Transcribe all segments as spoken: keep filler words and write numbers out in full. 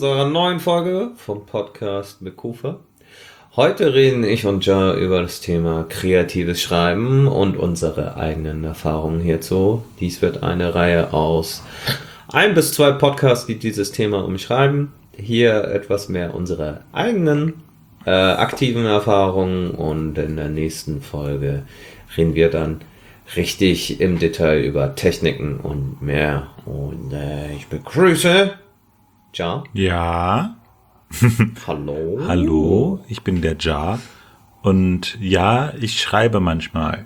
unserer neuen Folge vom Podcast mit Kufa. Heute reden ich und Ja über das Thema kreatives Schreiben und unsere eigenen Erfahrungen hierzu. Dies wird eine Reihe aus ein bis zwei Podcasts, die dieses Thema umschreiben. Hier etwas mehr unsere eigenen äh, aktiven Erfahrungen und in der nächsten Folge reden wir dann richtig im Detail über Techniken und mehr. Und äh, ich begrüße Ja. Ja. Hallo. Hallo, ich bin der Ja. Und ja, ich schreibe manchmal.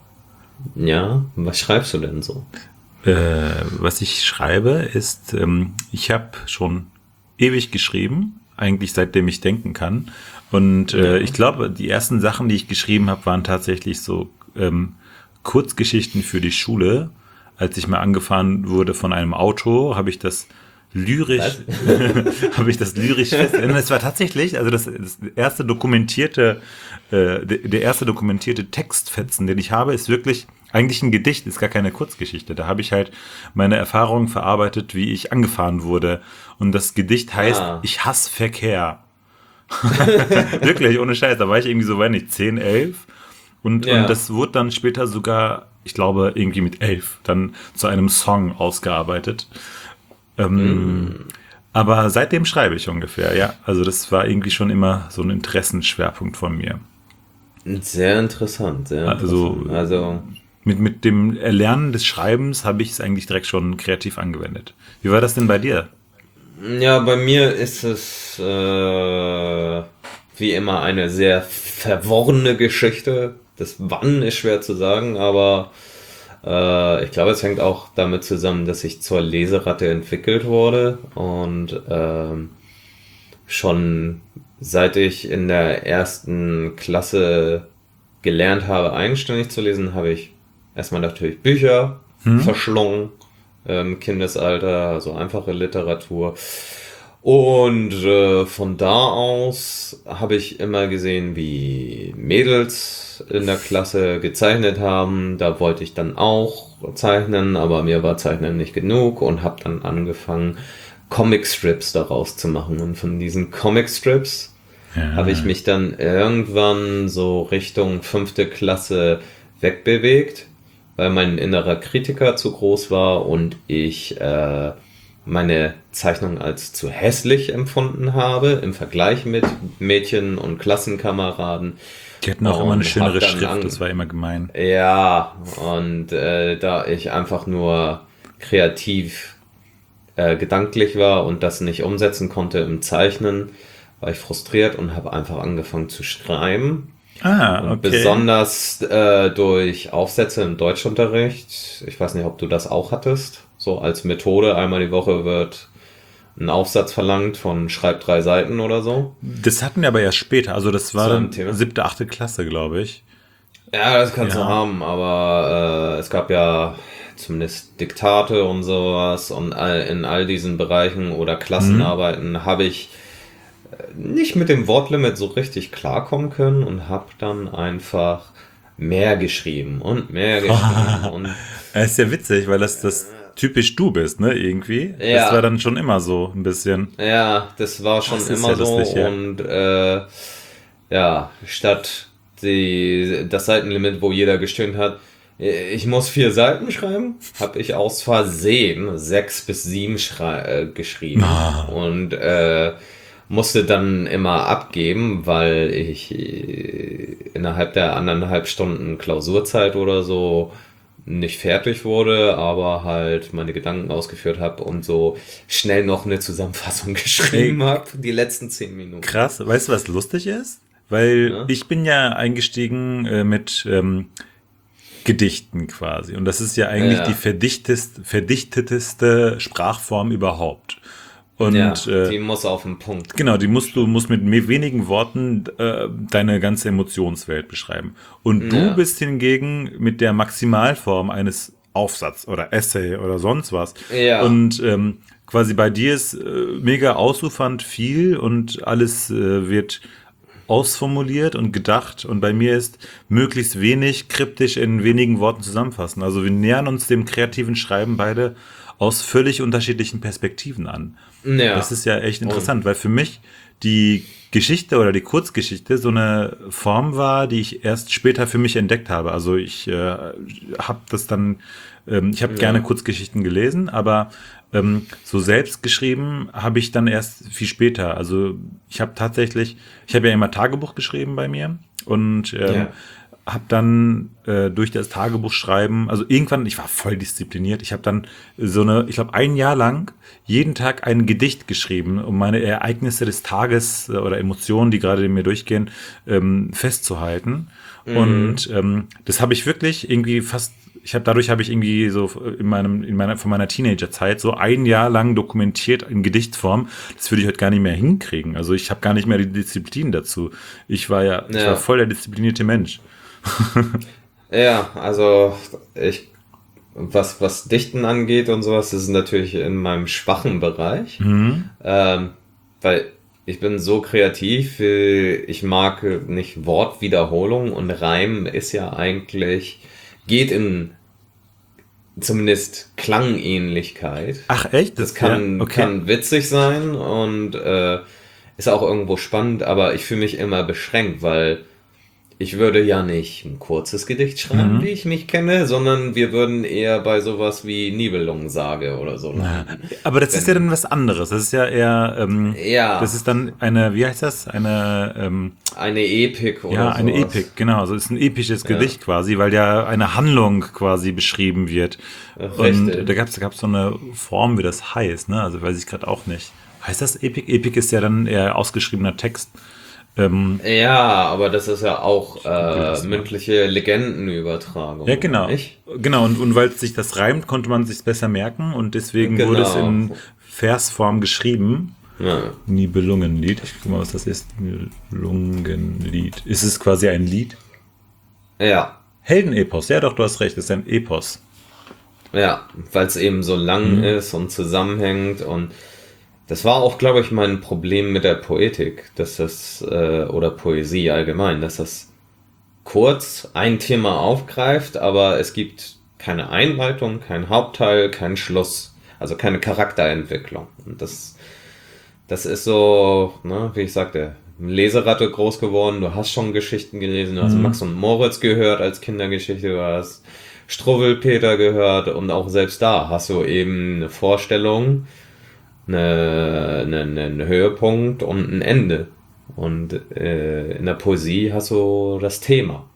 Ja, was schreibst du denn so? Äh, was ich schreibe ist, ähm, ich habe schon ewig geschrieben, eigentlich seitdem ich denken kann. Und äh, Ja. ich glaube, die ersten Sachen, die ich geschrieben habe, waren tatsächlich so ähm, Kurzgeschichten für die Schule. Als ich mal angefahren wurde von einem Auto, habe ich das lyrisch, habe ich das lyrisch fest. Es war tatsächlich, also das, das erste dokumentierte, äh, der, der erste dokumentierte Textfetzen, den ich habe, ist wirklich eigentlich ein Gedicht, ist gar keine Kurzgeschichte. Da habe ich halt meine Erfahrungen verarbeitet, wie ich angefahren wurde. Und das Gedicht heißt, Ah. ich hasse Verkehr. Wirklich, ohne Scheiß. Da war ich irgendwie so, weiß nicht, zehn, elf. Und, Ja. und das wurde dann später sogar, ich glaube, irgendwie mit elf, dann zu einem Song ausgearbeitet. Ähm, mm. Aber seitdem schreibe ich ungefähr, ja. Also das war irgendwie schon immer so ein Interessenschwerpunkt von mir. Sehr interessant, sehr interessant. Also, Also, mit, mit dem Erlernen des Schreibens habe ich es eigentlich direkt schon kreativ angewendet. Wie war das denn bei dir? ja, bei mir ist es äh, wie immer eine sehr verworrene Geschichte. Das Wann ist schwer zu sagen, aber äh, ich glaube, es hängt auch damit zusammen, dass ich zur Leseratte entwickelt wurde und ähm, schon seit ich in der ersten Klasse gelernt habe, eigenständig zu lesen, habe ich erstmal natürlich Bücher hm? verschlungen im Kindesalter, also einfache Literatur. Und äh, von da aus habe ich immer gesehen, wie Mädels in der Klasse gezeichnet haben. Da wollte ich dann auch zeichnen, aber mir war Zeichnen nicht genug und habe dann angefangen, Comicstrips daraus zu machen. Und von diesen Comicstrips ja. habe ich mich dann irgendwann so Richtung fünfte Klasse wegbewegt, weil mein innerer Kritiker zu groß war und ich äh, meine Zeichnung als zu hässlich empfunden habe im Vergleich mit Mädchen und Klassenkameraden. Die hatten auch und immer eine schönere Schrift, an, das war immer gemein. Ja, und äh, da ich einfach nur kreativ äh, gedanklich war und das nicht umsetzen konnte im Zeichnen, war ich frustriert und habe einfach angefangen zu schreiben. Ah, okay. Und besonders äh, durch Aufsätze im Deutschunterricht. Ich weiß nicht, ob du das auch hattest. So als Methode, einmal die Woche wird ein Aufsatz verlangt von schreib drei Seiten oder so. Das hatten wir aber erst später. Also das war So ein dann Thema. siebte, achte Klasse, glaube ich. Ja, das kannst Ja. du haben, aber äh, es gab ja zumindest Diktate und sowas und all, in all diesen Bereichen oder Klassenarbeiten mhm. habe ich nicht mit dem Wortlimit so richtig klarkommen können und habe dann einfach mehr geschrieben und mehr geschrieben. und Das ist ja witzig, weil das das typisch du bist, ne, irgendwie. Ja. Das war dann schon immer so ein bisschen. Ja, das war schon Das ist immer ja so lustig, ja. und äh, ja, statt die, das Seitenlimit, wo jeder gestöhnt hat, ich muss vier Seiten schreiben, habe ich aus Versehen sechs bis sieben schrei- äh, geschrieben Ah. und äh, musste dann immer abgeben, weil ich äh, innerhalb der anderthalb Stunden Klausurzeit oder so nicht fertig wurde, aber halt meine Gedanken ausgeführt habe und so schnell noch eine Zusammenfassung geschrieben habe, die letzten zehn Minuten. Krass, weißt du, was lustig ist? Weil Ja. ich bin ja eingestiegen äh, mit ähm, Gedichten quasi. Und das ist ja eigentlich Ja. die verdichtest, verdichteteste Sprachform überhaupt. Und ja, äh, die muss auf den Punkt. genau, die musst du musst mit me- wenigen Worten äh, deine ganze Emotionswelt beschreiben. Und du Ja. bist hingegen mit der Maximalform eines Aufsatz oder Essay oder sonst was. Ja. Und ähm, quasi bei dir ist äh, mega ausufernd viel und alles äh, wird ausformuliert und gedacht und bei mir ist möglichst wenig kryptisch in wenigen Worten zusammenfassen. Also wir nähern uns dem kreativen Schreiben beide aus völlig unterschiedlichen Perspektiven an. Ja. Das ist ja echt interessant, weil für mich die Geschichte oder die Kurzgeschichte so eine Form war, die ich erst später für mich entdeckt habe. Also ich äh, habe das dann, ähm, ich habe ja. gerne Kurzgeschichten gelesen, aber ähm, so selbst geschrieben habe ich dann erst viel später. Also ich habe tatsächlich, ich habe ja immer Tagebuch geschrieben bei mir und ähm, ja. habe dann äh, durch das Tagebuchschreiben, also irgendwann, ich war voll diszipliniert, ich habe dann so eine, ich glaube ein Jahr lang jeden Tag ein Gedicht geschrieben, um meine Ereignisse des Tages äh, oder Emotionen, die gerade in mir durchgehen, ähm, festzuhalten. Mhm. Und ähm, das habe ich wirklich irgendwie fast, ich habe dadurch habe ich irgendwie so in meinem in meiner von meiner Teenagerzeit so ein Jahr lang dokumentiert in Gedichtform. Das würde ich heute gar nicht mehr hinkriegen. Also ich habe gar nicht mehr die Disziplin dazu. Ich war ja, ja. ich war voll der disziplinierte Mensch. Ja, also ich, was, was Dichten angeht und sowas, das ist natürlich in meinem schwachen Bereich, mhm. ähm, weil ich bin so kreativ, ich mag nicht Wortwiederholung und Reim ist ja eigentlich, geht in zumindest Klangähnlichkeit. Ach echt? Das kann, ja, okay. kann witzig sein und äh, ist auch irgendwo spannend, aber ich fühle mich immer beschränkt, weil ich würde ja nicht ein kurzes Gedicht schreiben, mhm. wie ich mich kenne, sondern wir würden eher bei sowas wie Nibelungensage oder so landen. Ja, aber das Wenn, ist ja dann was anderes. Das ist ja eher, ähm, ja. das ist dann eine, wie heißt das? Eine, ähm, eine Epik oder Ja, eine sowas. Epik, genau. Also es ist ein episches Ja. Gedicht quasi, weil ja eine Handlung quasi beschrieben wird. Richtig. Und da gab es da gab's so eine Form, wie das heißt, ne? Also weiß ich gerade auch nicht. Heißt das Epik? Epik ist ja dann eher ausgeschriebener Text. Ähm, ja, aber das ist ja auch äh, mündliche Legendenübertragung. Ja, genau. Nicht? Genau, und, und weil sich das reimt, konnte man sich besser merken und deswegen genau. wurde es in Versform geschrieben. Ja. Nibelungenlied. Ich guck mal, was das ist. Nibelungenlied. Ist es quasi ein Lied? Ja. Heldenepos. Ja, doch, du hast recht. Es ist ein Epos. Ja, weil es eben so lang mhm. ist und zusammenhängt und das war auch, glaube ich, mein Problem mit der Poetik, dass das, äh, oder Poesie allgemein, dass das kurz ein Thema aufgreift, aber es gibt keine Einleitung, kein Hauptteil, kein Schluss, also keine Charakterentwicklung. Und das, das ist so, ne, wie ich sagte, Leseratte groß geworden, du hast schon Geschichten gelesen, du hast mhm. Max und Moritz gehört als Kindergeschichte, du hast Struwwelpeter gehört und auch selbst da hast du eben eine Vorstellung, Eine, eine, einen Höhepunkt und ein Ende. Und äh, in der Poesie hast du das Thema.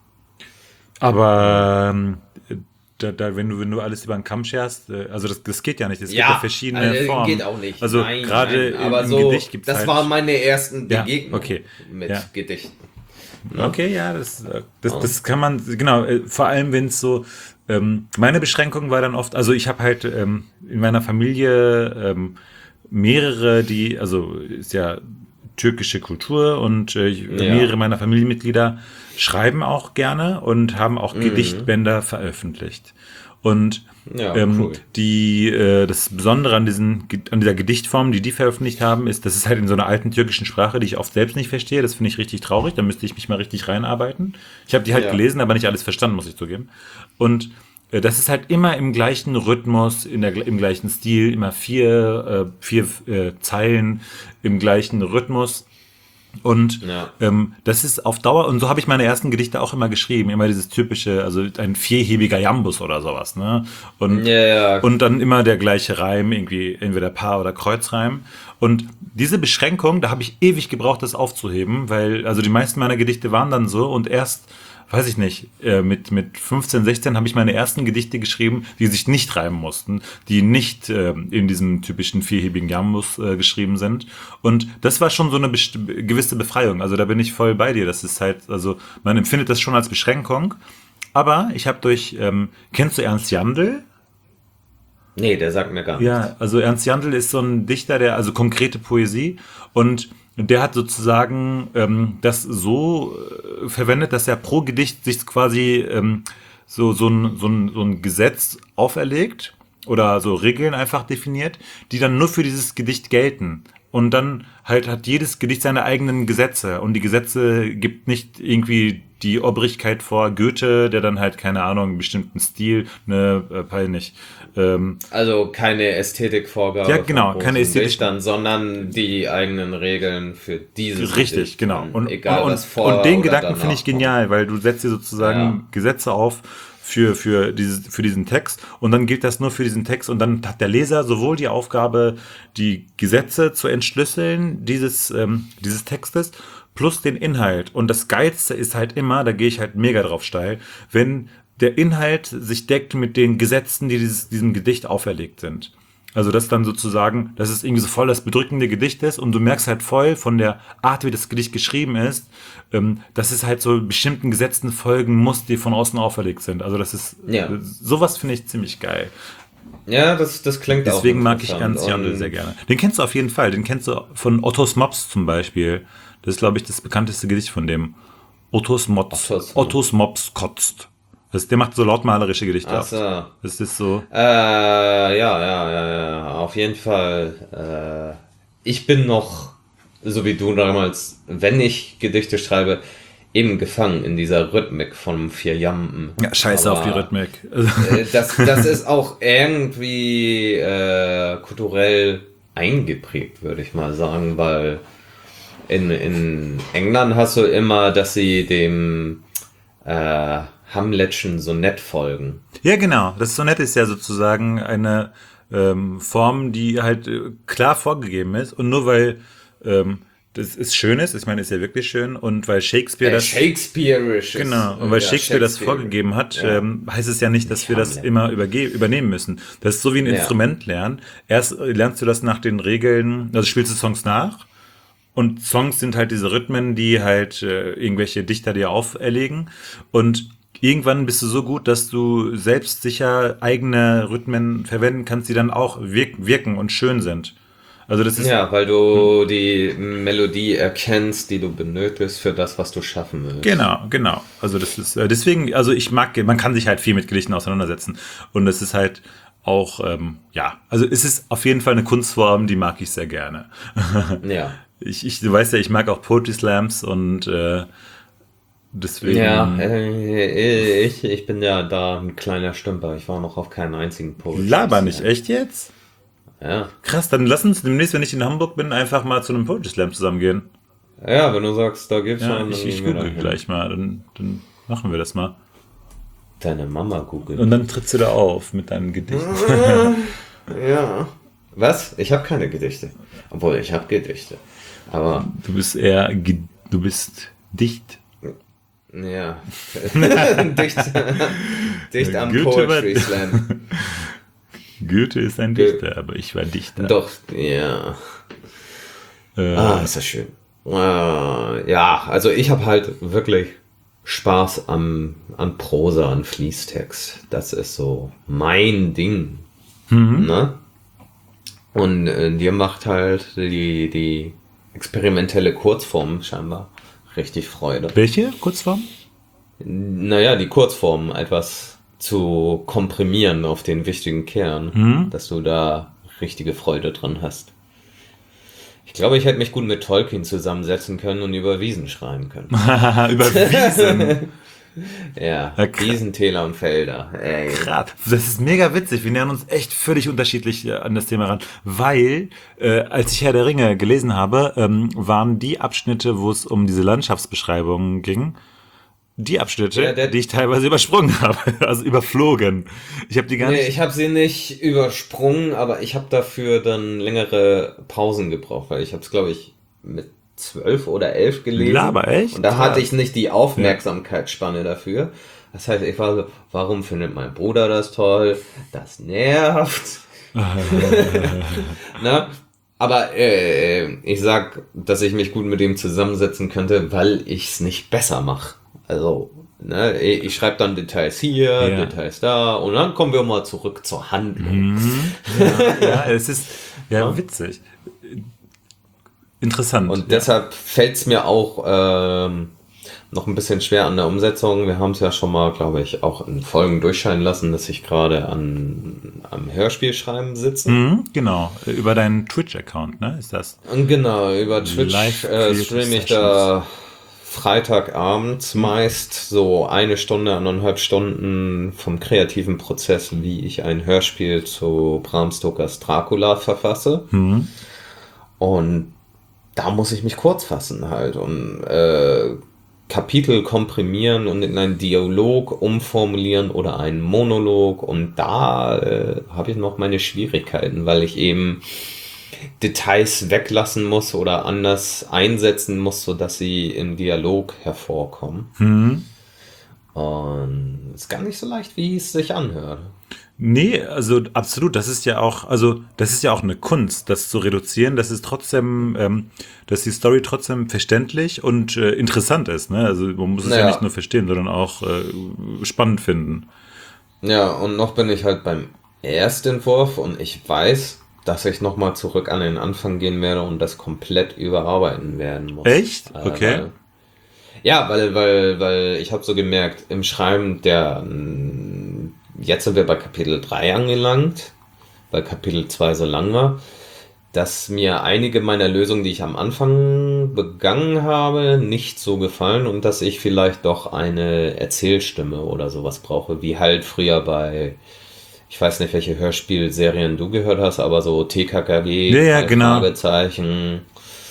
Aber ähm, da, da, wenn du wenn du alles über den Kamm scherst, äh, also das, das geht ja nicht. Es ja, gibt ja verschiedene also, Formen. Geht auch nicht. Also nein, gerade nein, aber im so, Gedicht gibt es das halt, waren meine ersten ja, Begegnungen okay, mit ja. Gedichten. Ne? Okay, ja, das, das, das kann man, genau, vor allem wenn es so, ähm, meine Beschränkung war dann oft, also ich habe halt ähm, in meiner Familie ähm, mehrere, die, also ist ja türkische Kultur und äh, ja. mehrere meiner Familienmitglieder schreiben auch gerne und haben auch mhm. Gedichtbänder veröffentlicht. Und ja, ähm, cool. die, äh, das Besondere an, diesen, an dieser Gedichtform, die die veröffentlicht haben, ist, das ist halt in so einer alten türkischen Sprache, die ich oft selbst nicht verstehe. Das finde ich richtig traurig, da müsste ich mich mal richtig reinarbeiten. Ich habe die halt ja. gelesen, aber nicht alles verstanden, muss ich zugeben. Und das ist halt immer im gleichen Rhythmus, in der, im gleichen Stil, immer vier, äh, vier äh, Zeilen im gleichen Rhythmus. Und ja. ähm, das ist auf Dauer, und so habe ich meine ersten Gedichte auch immer geschrieben, immer dieses typische, also ein vierhebiger Jambus oder sowas, ne? Und, ja, ja. und dann immer der gleiche Reim, irgendwie entweder Paar- oder Kreuzreim. Und diese Beschränkung, da habe ich ewig gebraucht, das aufzuheben, weil, also die meisten meiner Gedichte waren dann so und erst weiß ich nicht, äh, mit, mit fünfzehn, sechzehn habe ich meine ersten Gedichte geschrieben, die sich nicht reimen mussten, die nicht äh, in diesem typischen vierhebigen Jambus äh, geschrieben sind. Und das war schon so eine best- gewisse Befreiung. Also da bin ich voll bei dir. Das ist halt, also man empfindet das schon als Beschränkung. Aber ich habe durch, ähm, kennst du Ernst Jandl? Nee, der sagt mir gar nichts. Ja, also Ernst Jandl ist so ein Dichter, der, also konkrete Poesie und der hat sozusagen ähm, das so äh, verwendet, dass er pro Gedicht sich quasi ähm, so, so, ein, so, ein, so ein Gesetz auferlegt oder so Regeln einfach definiert, die dann nur für dieses Gedicht gelten. Und dann halt hat jedes Gedicht seine eigenen Gesetze. Und die Gesetze gibt nicht irgendwie die Obrigkeit vor Goethe, der dann halt, keine Ahnung, einen bestimmten Stil, ne, äh, peinlich. Ähm, also keine Ästhetikvorgabe ja, genau, keine Ästhetik, Dichtern, sondern die eigenen Regeln für dieses Richtig, Gedicht. genau. Und, egal und, was vor und den oder Gedanken finde ich danach genial, weil du setzt dir sozusagen Ja. Gesetze auf für, für, dieses, für diesen Text und dann gilt das nur für diesen Text und dann hat der Leser sowohl die Aufgabe, die Gesetze zu entschlüsseln dieses, ähm, dieses Textes plus den Inhalt. Und das Geilste ist halt immer, da gehe ich halt mega drauf steil, wenn der Inhalt sich deckt mit den Gesetzen, die dieses, diesem Gedicht auferlegt sind. Also das dann sozusagen, dass es irgendwie so voll das bedrückende Gedicht ist und du merkst halt voll von der Art, wie das Gedicht geschrieben ist, ähm, dass es halt so bestimmten Gesetzen folgen muss, die von außen auferlegt sind. Also das ist, Ja. sowas finde ich ziemlich geil. Ja, das, das klingt auch Deswegen mag ich interessant. Ernst Jandl Und- sehr gerne. Den kennst du auf jeden Fall, den kennst du von Ottos Mops zum Beispiel. Das ist, glaube ich, das bekannteste Gedicht von dem. Ottos Mops, Ottos- Ottos Mops kotzt. Das, der macht so lautmalerische Gedichte. Ach so. Das ist so. Äh, ja, ja, ja, ja, auf jeden Fall. Äh, ich bin noch, so wie du damals, wenn ich Gedichte schreibe, eben gefangen in dieser Rhythmik von Vier Jampen. Ja, scheiße Aber, auf die Rhythmik. äh, Das, das ist auch irgendwie äh, kulturell eingeprägt, würde ich mal sagen, weil in, in England hast du immer, dass sie dem äh, Hamletschen Sonett folgen. Ja, genau. Das Sonett ist ja sozusagen eine ähm, Form, die halt äh, klar vorgegeben ist. Und nur weil ähm, das ist schön ist, ich meine, ist ja wirklich schön, und weil Shakespeare Äh, das Shakespeareisch. genau, und weil ja, Shakespeare das Shakespeare. vorgegeben hat, Ja. ähm, heißt es ja nicht, dass Nicht wir das Hamlet. immer überge übernehmen müssen. Das ist so wie ein Ja. Instrument lernen. Erst äh, lernst du das nach den Regeln, also spielst du Songs nach. Und Songs sind halt diese Rhythmen, die halt äh, irgendwelche Dichter dir auferlegen. Und irgendwann bist du so gut, dass du selbstsicher eigene Rhythmen verwenden kannst, die dann auch wirk wirken und schön sind. Also das ist Ja, weil du die Melodie erkennst, die du benötigst für das, was du schaffen willst. genau, genau. Also das ist äh, deswegen, also ich mag, man kann sich halt viel mit Gedichten auseinandersetzen. Und es ist halt auch, ähm, ja, also es ist auf jeden Fall eine Kunstform, die mag ich sehr gerne. Ja. Ich, ich, du weißt ja, ich mag auch Poetry Slams und äh, deswegen. Ja, äh, ich, ich bin ja da ein kleiner Stümper. Ich war noch auf keinen einzigen Poetry. Laber nicht, echt jetzt? Ja. Krass, dann lass uns demnächst, wenn ich in Hamburg bin, einfach mal zu einem Poetry Slam zusammengehen. Ja, wenn du sagst, da gibt's Ja, einen, ich, dann ich gehen wir google dahin. gleich mal, dann, dann machen wir das mal. Deine Mama googelt. Und dann trittst du da auf mit deinem Gedicht. Ja. Was? Ich habe keine Gedichte. Obwohl, ich habe Gedichte. Aber, Du bist eher, ge- du bist dicht. ja. dicht, dicht am Goethe war- Poetry Slam. Goethe ist ein Go- Dichter, aber ich war Dichter. Doch, ja. Äh, Ah, ist das schön. Äh, ja, also ich habe halt wirklich Spaß am, an Prosa, an Fließtext. Das ist so mein Ding. Ne? Und äh, dir macht halt die, die experimentelle Kurzform scheinbar richtig Freude. Welche Kurzform? Naja, die Kurzform etwas zu komprimieren auf den wichtigen Kern, dass du da richtige Freude dran hast. Ich glaube, ich hätte mich gut mit Tolkien zusammensetzen können und über Wiesen schreiben können. Über Wiesen. Ja, Ja, krass. Wiesen, Täler und Felder. Ey. Grad. Das ist mega witzig. Wir nähern uns echt völlig unterschiedlich äh, an das Thema ran. Weil, äh, als ich Herr der Ringe gelesen habe, ähm, waren die Abschnitte, wo es um diese Landschaftsbeschreibungen ging, die Abschnitte, Ja, der- die ich teilweise übersprungen habe. Also überflogen. Ich habe die gar Nee, nicht... ich habe sie nicht übersprungen, aber ich habe dafür dann längere Pausen gebraucht, weil ich habe es, glaube ich, mit zwölf oder elf gelesen. Laber, echt? Und da Krass. hatte ich nicht die Aufmerksamkeitsspanne dafür. Das heißt, ich war so, warum findet mein Bruder das toll? Das nervt. Na? Aber äh, ich sag, dass ich mich gut mit dem zusammensetzen könnte, weil ich es nicht besser mache. Also, ne, ich, ich schreibe dann Details hier, Ja. Details da und dann kommen wir mal zurück zur Handlung. Ja, es ist ja witzig. Interessant. Und deshalb fällt es mir auch ähm, noch ein bisschen schwer an der Umsetzung. Wir haben es ja schon mal, glaube ich, auch in Folgen durchscheinen lassen, dass ich gerade an am Hörspielschreiben sitze. Mhm, genau, über deinen Twitch-Account, ne? Ist das? Und genau, über Twitch Live äh, streame ich da Freitagabends meist so eine Stunde, anderthalb Stunden vom kreativen Prozess, wie ich ein Hörspiel zu Bram Stokers Dracula verfasse. Mhm. Und da muss ich mich kurz fassen halt und äh, Kapitel komprimieren und in einen Dialog umformulieren oder einen Monolog. Und da äh, habe ich noch meine Schwierigkeiten, weil ich eben Details weglassen muss oder anders einsetzen muss, sodass sie im Dialog hervorkommen. Mhm. Und es ist gar nicht so leicht, wie es sich anhört. Nee, also absolut, das ist ja auch, also das ist ja auch eine Kunst, das zu reduzieren, dass es trotzdem, ähm, dass die Story trotzdem verständlich und äh, interessant ist, ne? Also man muss es Naja. ja nicht nur verstehen, sondern auch äh, spannend finden. Ja, und noch bin ich halt beim Erstentwurf und ich weiß, dass ich nochmal zurück an den Anfang gehen werde und das komplett überarbeiten werden muss. Echt? Äh, Okay. Weil, ja, weil, weil, weil ich habe so gemerkt, im Schreiben der, mm, jetzt sind wir bei Kapitel drei angelangt, weil Kapitel zwei so lang war, dass mir einige meiner Lösungen, die ich am Anfang begangen habe, nicht so gefallen und dass ich vielleicht doch eine Erzählstimme oder sowas brauche, wie halt früher bei, ich weiß nicht, welche Hörspielserien du gehört hast, aber so T K K G, Ja, ja, drei genau. Fragezeichen.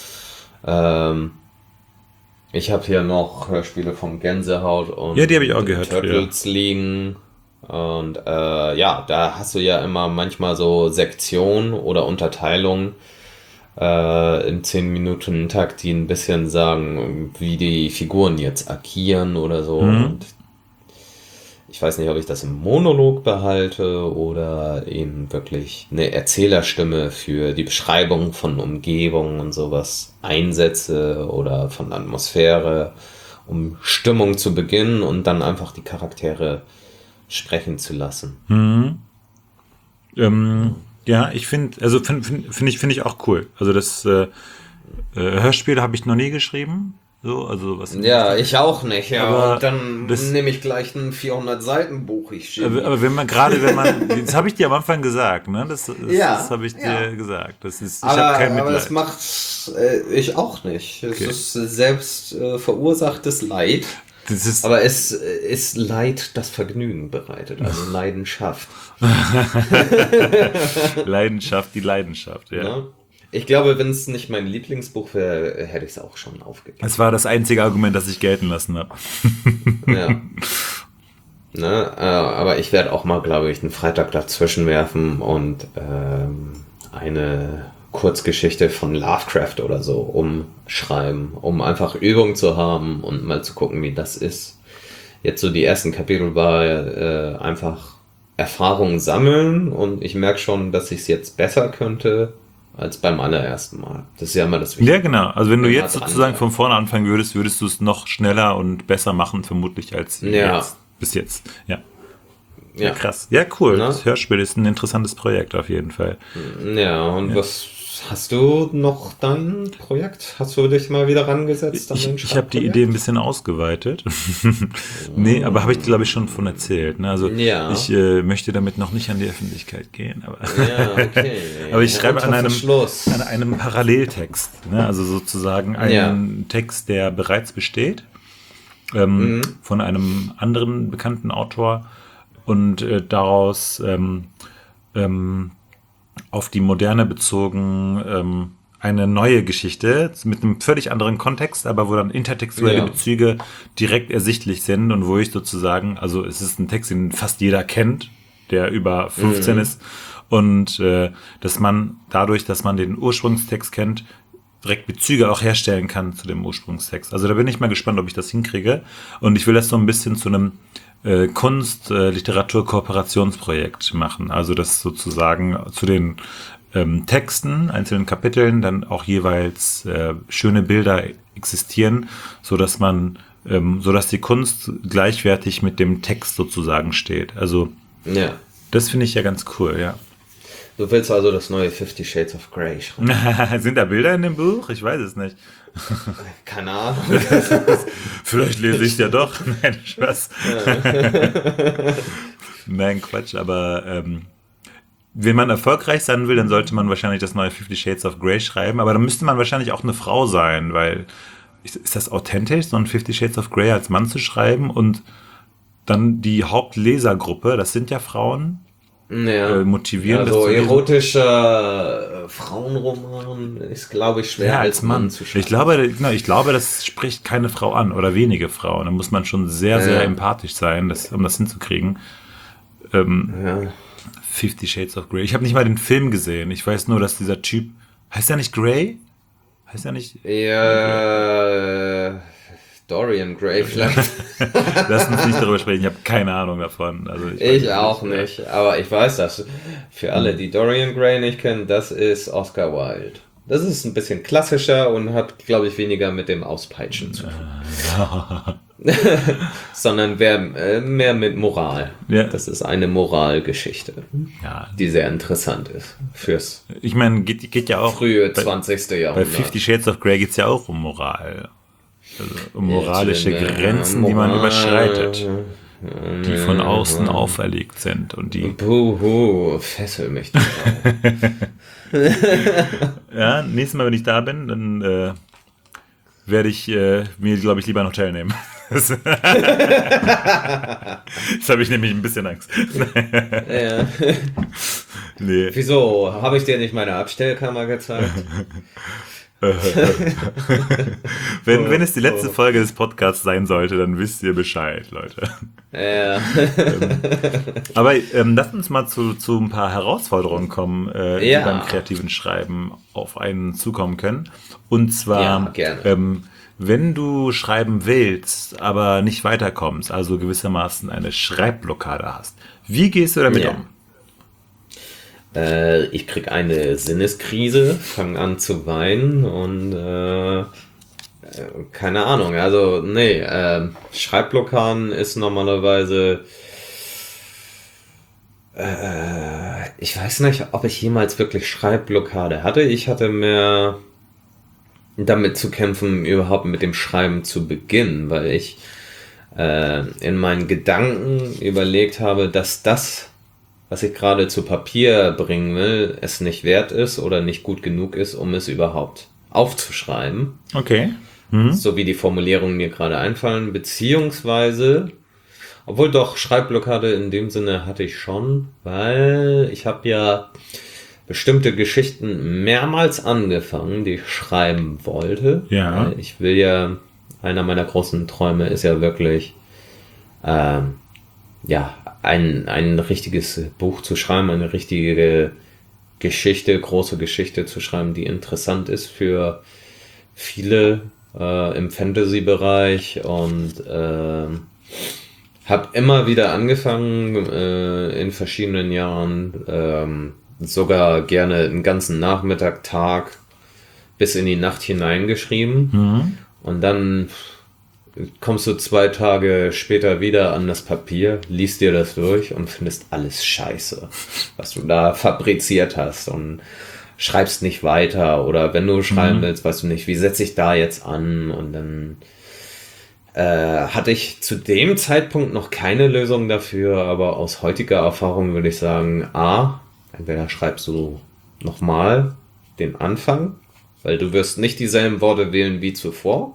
Ähm, ich habe hier noch Hörspiele von Gänsehaut und Ja, die habe ich auch gehört Turtles liegen. Und äh, ja, da hast du ja immer manchmal so Sektionen oder Unterteilungen äh, im zehn Minuten Takt, die ein bisschen sagen, wie die Figuren jetzt agieren oder so. Mhm. Und ich weiß nicht, ob ich das im Monolog behalte oder eben wirklich eine Erzählerstimme für die Beschreibung von Umgebung und sowas einsetze oder von Atmosphäre, um Stimmung zu beginnen und dann einfach die Charaktere sprechen zu lassen. Mhm. Ähm, ja, ich finde, also finde find, find ich, finde ich auch cool. Also das äh, äh, Hörspiel habe ich noch nie geschrieben. So, also was. Ja, ich auch nicht. Ja, Aber und dann das- nehme ich gleich ein vierhundert Seiten Buch. Ich Aber, schiebe. aber wenn man gerade, wenn man, das habe ich dir am Anfang gesagt, ne? Das, das, Ja, das habe ich dir ja. gesagt. Das ist, ich aber, habe kein aber Mitleid. das macht äh, ich auch nicht. Es Okay. ist selbst äh, verursachtes Leid. Das ist, Aber es äh, ist Leid, das Vergnügen bereitet, also Leidenschaft. Leidenschaft, die Leidenschaft, ja. Ne? Ich glaube, wenn es nicht mein Lieblingsbuch wäre, hätte ich es auch schon aufgegeben. Das war das einzige Argument, das ich gelten lassen habe. Ja. Ne, äh, aber ich werde auch mal, glaube ich, einen Freitag dazwischen werfen und ähm, eine Kurzgeschichte von Lovecraft oder so umschreiben, um einfach Übung zu haben und mal zu gucken, wie das ist. Jetzt so die ersten Kapitel war äh, einfach Erfahrung sammeln und ich merke schon, dass ich es jetzt besser könnte als beim allerersten Mal. Das ist ja immer das Wichtigste. Ja, genau. Also wenn du Immer jetzt dran sozusagen bleiben. von vorne anfangen würdest, würdest du es noch schneller und besser machen, vermutlich, als Ja. jetzt. Bis jetzt. Ja. Ja, Ja. krass. Ja, cool. Ne? Das Hörspiel ist ein interessantes Projekt auf jeden Fall. Ja, und was hast du noch dein Projekt? Hast du dich mal wieder rangesetzt an Ich, dein ich habe die Schreibprojekt? Idee ein bisschen ausgeweitet. Nee, aber habe ich, glaube ich, schon von erzählt. Ne? Also Ja. ich äh, möchte damit noch nicht an die Öffentlichkeit gehen. Aber, Ja, okay. aber ich Ja, schreibe an unter einem, Verschluss. an einem Paralleltext. Ne? Also sozusagen einen Ja. Text, der bereits besteht. Ähm, Mhm. Von einem anderen bekannten Autor. Und äh, daraus ähm, ähm, auf die Moderne bezogen ähm, eine neue Geschichte mit einem völlig anderen Kontext, aber wo dann intertextuelle Ja. Bezüge direkt ersichtlich sind und wo ich sozusagen, also es ist ein Text, den fast jeder kennt, der über fünfzehn Mhm. ist und äh, dass man dadurch, dass man den Ursprungstext kennt, direkt Bezüge auch herstellen kann zu dem Ursprungstext. Also da bin ich mal gespannt, ob ich das hinkriege und ich will das so ein bisschen zu einem äh, Kunst-, äh, Literatur-, Kooperationsprojekt machen. Also das sozusagen zu den ähm, Texten, einzelnen Kapiteln, dann auch jeweils äh, schöne Bilder existieren, so dass man, ähm, so dass die Kunst gleichwertig mit dem Text sozusagen steht. Also Ja. das finde ich ja ganz cool, ja. Du willst also das neue Fifty Shades of Grey schreiben? Sind da Bilder in dem Buch? Ich weiß es nicht. Keine Ahnung. Vielleicht lese ich es ja doch. Nein, Spaß. Nein, Quatsch, aber ähm, wenn man erfolgreich sein will, dann sollte man wahrscheinlich das neue Fifty Shades of Grey schreiben, aber dann müsste man wahrscheinlich auch eine Frau sein, weil ist, ist das authentisch, so ein Fifty Shades of Grey als Mann zu schreiben und dann die Hauptlesergruppe, das sind ja Frauen, ja. äh, motivieren also das zu lesen. erotischer Frauenroman ist, glaube ich, schwer Ja, als als Mann. Mann zu schreiben. Ich glaube, genau, ich glaube, das spricht keine Frau an oder wenige Frauen. Da muss man schon sehr, Ja. sehr empathisch sein, das, um das hinzukriegen. Ähm, Ja. Fifty Shades of Grey. Ich habe nicht mal den Film gesehen. Ich weiß nur, dass dieser Typ, heißt er nicht Grey? Heißt er nicht? Ja, Dorian Gray vielleicht. Lass uns nicht darüber sprechen. Ich habe keine Ahnung davon. Also ich weiß Ich auch nicht, aber ich weiß das. Für alle, die Dorian Gray nicht kennen, das ist Oscar Wilde. Das ist ein bisschen klassischer und hat, glaube ich, weniger mit dem Auspeitschen zu tun. Sondern wer, äh, mehr mit Moral. Ja. Das ist eine Moralgeschichte, Ja. die sehr interessant ist fürs Ich meine, geht, geht ja auch frühe bei, zwanzigste bei Jahrhundert. Fifty Shades of Grey geht es ja auch um Moral. Also um moralische Ja, Grenzen, die man Moral, überschreitet, die von außen ja. auferlegt sind und die. Puhu, fessel mich doch auch. Ja, nächstes Mal, wenn ich da bin, dann äh, werde ich äh, mir, glaube ich, lieber ein Hotel nehmen. Das, das habe ich nämlich ein bisschen Angst. Ja. Nee. Wieso? Habe ich dir nicht meine Abstellkammer gezeigt? wenn, wenn es die letzte Folge des Podcasts sein sollte, dann wisst ihr Bescheid, Leute. Ja. Aber ähm, lasst uns mal zu, zu ein paar Herausforderungen kommen, äh, Ja. die beim kreativen Schreiben auf einen zukommen können. Und zwar, Ja, gerne. ähm, wenn du schreiben willst, aber nicht weiterkommst, also gewissermaßen eine Schreibblockade hast, wie gehst du damit Ja. um? Äh, ich krieg eine Sinneskrise, fange an zu weinen und äh, äh, keine Ahnung, also nee, äh, Schreibblockaden ist normalerweise äh, ich weiß nicht, ob ich jemals wirklich Schreibblockade hatte. Ich hatte mehr damit zu kämpfen, überhaupt mit dem Schreiben zu beginnen, weil ich äh, in meinen Gedanken überlegt habe, dass das, was ich gerade zu Papier bringen will, es nicht wert ist oder nicht gut genug ist, um es überhaupt aufzuschreiben. Okay. So wie die Formulierungen mir gerade einfallen, beziehungsweise, obwohl doch Schreibblockade in dem Sinne hatte ich schon, weil ich habe ja bestimmte Geschichten mehrmals angefangen, die ich schreiben wollte. Ja. Weil ich will ja, einer meiner großen Träume ist ja wirklich, ähm, ja, ein, ein richtiges Buch zu schreiben, eine richtige Geschichte, große Geschichte zu schreiben, die interessant ist für viele äh, im Fantasy-Bereich und äh, habe immer wieder angefangen äh, in verschiedenen Jahren, ähm, sogar gerne einen ganzen Nachmittag, Tag bis in die Nacht hineingeschrieben Mhm. und dann kommst du zwei Tage später wieder an das Papier, liest dir das durch und findest alles scheiße, was du da fabriziert hast und schreibst nicht weiter oder wenn du schreiben Mhm. willst, weißt du nicht, wie setze ich da jetzt an und dann äh, hatte ich zu dem Zeitpunkt noch keine Lösung dafür, aber aus heutiger Erfahrung würde ich sagen, A, entweder schreibst du nochmal den Anfang, weil du wirst nicht dieselben Worte wählen wie zuvor.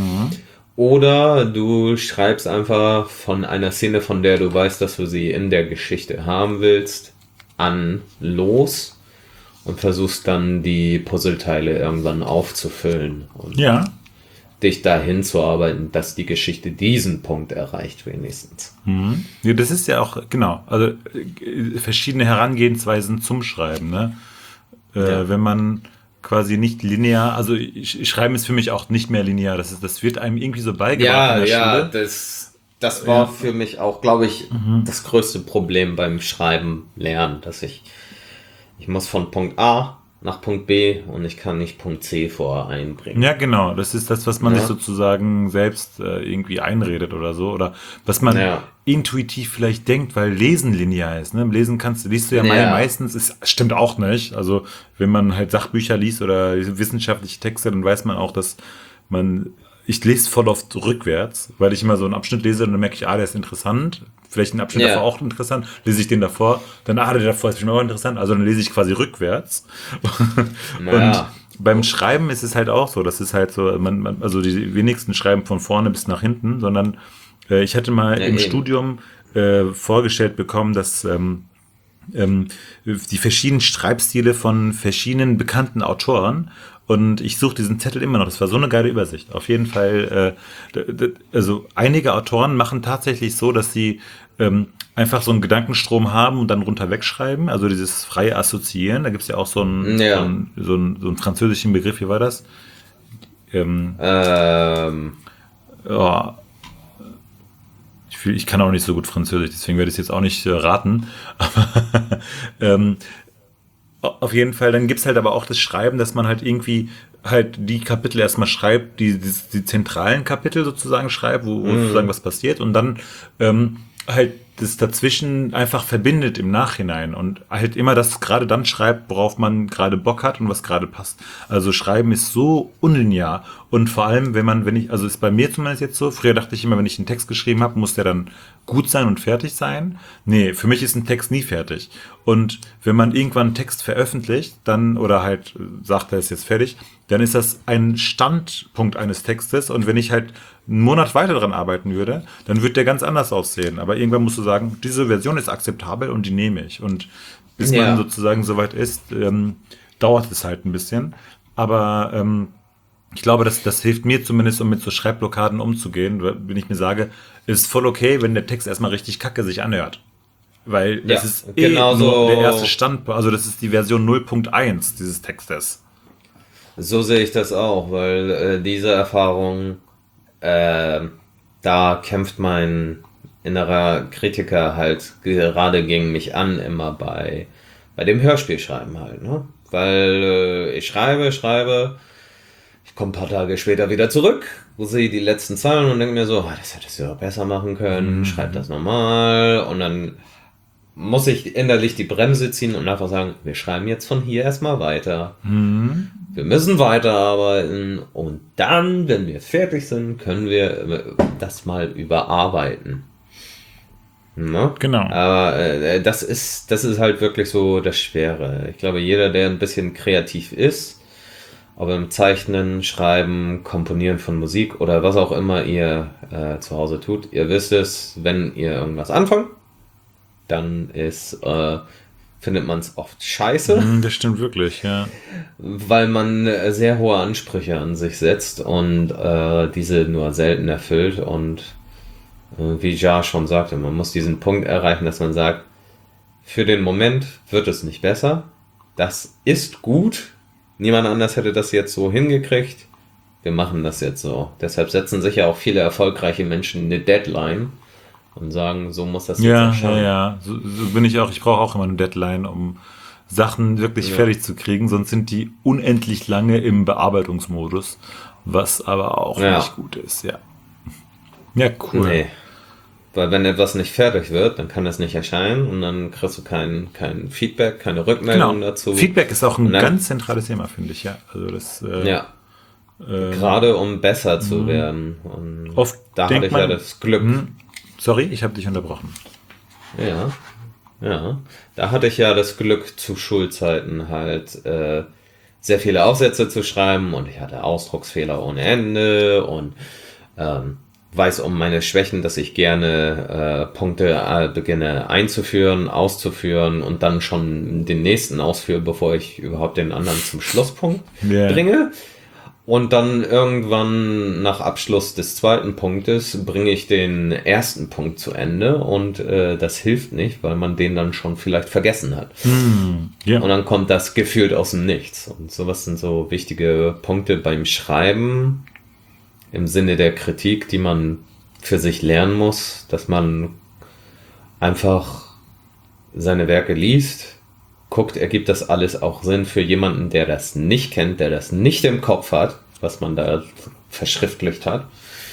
Oder du schreibst einfach von einer Szene, von der du weißt, dass du sie in der Geschichte haben willst, an los und versuchst dann die Puzzleteile irgendwann aufzufüllen und Ja. dich dahin zu arbeiten, dass die Geschichte diesen Punkt erreicht wenigstens. Mhm. Ja, das ist ja auch, genau, also äh, verschiedene Herangehensweisen zum Schreiben, ne? Äh, Ja. Wenn man quasi nicht linear, also ich, ich Schreiben ist für mich auch nicht mehr linear, das, ist, das wird einem irgendwie so beigebracht Ja, in der ja, Schule. das, das war Ja. für mich auch, glaube ich, das größte Problem beim Schreiben lernen, dass ich, ich muss von Punkt A nach Punkt B und ich kann nicht Punkt C vorher einbringen. Ja, genau. Das ist das, was man Ja. sich sozusagen selbst äh, irgendwie einredet oder so. Oder was man Ja. intuitiv vielleicht denkt, weil Lesen linear ist. Ne? Im Lesen kannst du, liest du ja, Ja. mal meistens, ist, stimmt auch nicht. Also wenn man halt Sachbücher liest oder wissenschaftliche Texte, dann weiß man auch, dass man, ich lese voll oft rückwärts, weil ich immer so einen Abschnitt lese und dann merke ich, ah, der ist interessant. Vielleicht ein Abschnitt Ja. davor auch interessant. Lese ich den davor, dann, ah, der davor ist bestimmt auch interessant. Also dann lese ich quasi rückwärts. Naja. Und beim Schreiben ist es halt auch so, das ist halt so, man, man, also die wenigsten schreiben von vorne bis nach hinten, sondern äh, ich hatte mal Ja, im eben. Studium äh, vorgestellt bekommen, dass ähm, ähm, die verschiedenen Schreibstile von verschiedenen bekannten Autoren, und ich suche diesen Zettel immer noch. Das war so eine geile Übersicht. Auf jeden Fall, äh, d- d- also einige Autoren machen tatsächlich so, dass sie ähm, einfach so einen Gedankenstrom haben und dann runter wegschreiben. Also dieses freie Assoziieren. Da gibt es ja auch so einen, Ja. so, einen, so, einen, so einen französischen Begriff. Wie war das? Ähm, Ähm, ja, ich, fühl, ich kann auch nicht so gut Französisch, deswegen werde ich es jetzt auch nicht äh, raten. Aber ähm, auf jeden Fall, dann gibt's halt aber auch das Schreiben, dass man halt irgendwie halt die Kapitel erstmal schreibt, die, die, die zentralen Kapitel sozusagen schreibt, wo, wo sozusagen was passiert, und dann ähm, halt das dazwischen einfach verbindet im Nachhinein und halt immer das gerade dann schreibt, worauf man gerade Bock hat und was gerade passt. Also Schreiben ist so unlinear, und vor allem, wenn man, wenn ich, also ist bei mir zumindest jetzt so, früher dachte ich immer, wenn ich einen Text geschrieben habe, muss der dann gut sein und fertig sein. Nee, für mich ist ein Text nie fertig. Und wenn man irgendwann einen Text veröffentlicht, dann, oder halt sagt, er ist jetzt fertig, dann ist das ein Standpunkt eines Textes, und wenn ich halt einen Monat weiter daran arbeiten würde, dann wird der ganz anders aussehen. Aber irgendwann musst du sagen, diese Version ist akzeptabel und die nehme ich. Und bis Ja. man sozusagen soweit ist, ähm, dauert es halt ein bisschen. Aber ähm, ich glaube, das, das hilft mir zumindest, um mit so Schreibblockaden umzugehen, wenn ich mir sage, ist voll okay, wenn der Text erstmal richtig kacke sich anhört. Weil das Ja, ist eh genauso- nur der erste Standpunkt, also das ist die Version null Punkt eins dieses Textes. So sehe ich das auch, weil äh, diese Erfahrung, äh, da kämpft mein innerer Kritiker halt gerade gegen mich an, immer bei, bei dem Hörspielschreiben halt, ne? Weil äh, ich schreibe, schreibe, ich komme ein paar Tage später wieder zurück, sehe die letzten Zeilen und denke mir so, ah, das hättest du ja besser machen können, Mhm. schreib das normal, und dann muss ich innerlich die Bremse ziehen und einfach sagen, wir schreiben jetzt von hier erstmal weiter. Mhm. Wir müssen weiterarbeiten, und dann, wenn wir fertig sind, können wir äh, das mal überarbeiten. Ne? Genau. Aber äh, das ist, das ist halt wirklich so das Schwere. Ich glaube, jeder, der ein bisschen kreativ ist, ob im Zeichnen, Schreiben, Komponieren von Musik oder was auch immer ihr äh, zu Hause tut, ihr wisst es, wenn ihr irgendwas anfangt, dann ist, äh, findet man es oft scheiße, Mhm, das stimmt wirklich, ja. weil man äh, sehr hohe Ansprüche an sich setzt und äh, diese nur selten erfüllt. Und äh, wie Ja schon sagte, man muss diesen Punkt erreichen, dass man sagt, für den Moment wird es nicht besser. Das ist gut. Niemand anders hätte das jetzt so hingekriegt. Wir machen das jetzt so. Deshalb setzen sich ja auch viele erfolgreiche Menschen eine Deadline und sagen, so muss das jetzt Ja, ja, erscheinen. ja. So, so bin ich auch. Ich brauche auch immer eine Deadline, um Sachen wirklich Ja. fertig zu kriegen, sonst sind die unendlich lange im Bearbeitungsmodus, was aber auch Ja. nicht gut ist, ja. Ja, cool. Nee. Weil wenn etwas nicht fertig wird, dann kann es nicht erscheinen und dann kriegst du kein, kein Feedback, keine Rückmeldung Genau. dazu. Feedback ist auch ein Und dann- ganz zentrales Thema, finde ich, ja. Also das äh, Ja, äh, gerade um besser zu werden. Und oft da hatte denkt ich man, ja das Glück. Hm, sorry, ich habe dich unterbrochen. Ja, ja. Da hatte ich ja das Glück, zu Schulzeiten halt äh, sehr viele Aufsätze zu schreiben, und ich hatte Ausdrucksfehler ohne Ende und ähm, weiß um meine Schwächen, dass ich gerne äh, Punkte äh, beginne einzuführen, auszuführen und dann schon den nächsten ausführe, bevor ich überhaupt den anderen zum Schlusspunkt Ja. bringe. Und dann irgendwann nach Abschluss des zweiten Punktes bringe ich den ersten Punkt zu Ende, und äh, das hilft nicht, weil man den dann schon vielleicht vergessen hat. Hm, ja. Und dann kommt das gefühlt aus dem Nichts. Und sowas sind so wichtige Punkte beim Schreiben im Sinne der Kritik, die man für sich lernen muss, dass man einfach seine Werke liest, guckt, ergibt das alles auch Sinn für jemanden, der das nicht kennt, der das nicht im Kopf hat, was man da verschriftlicht hat.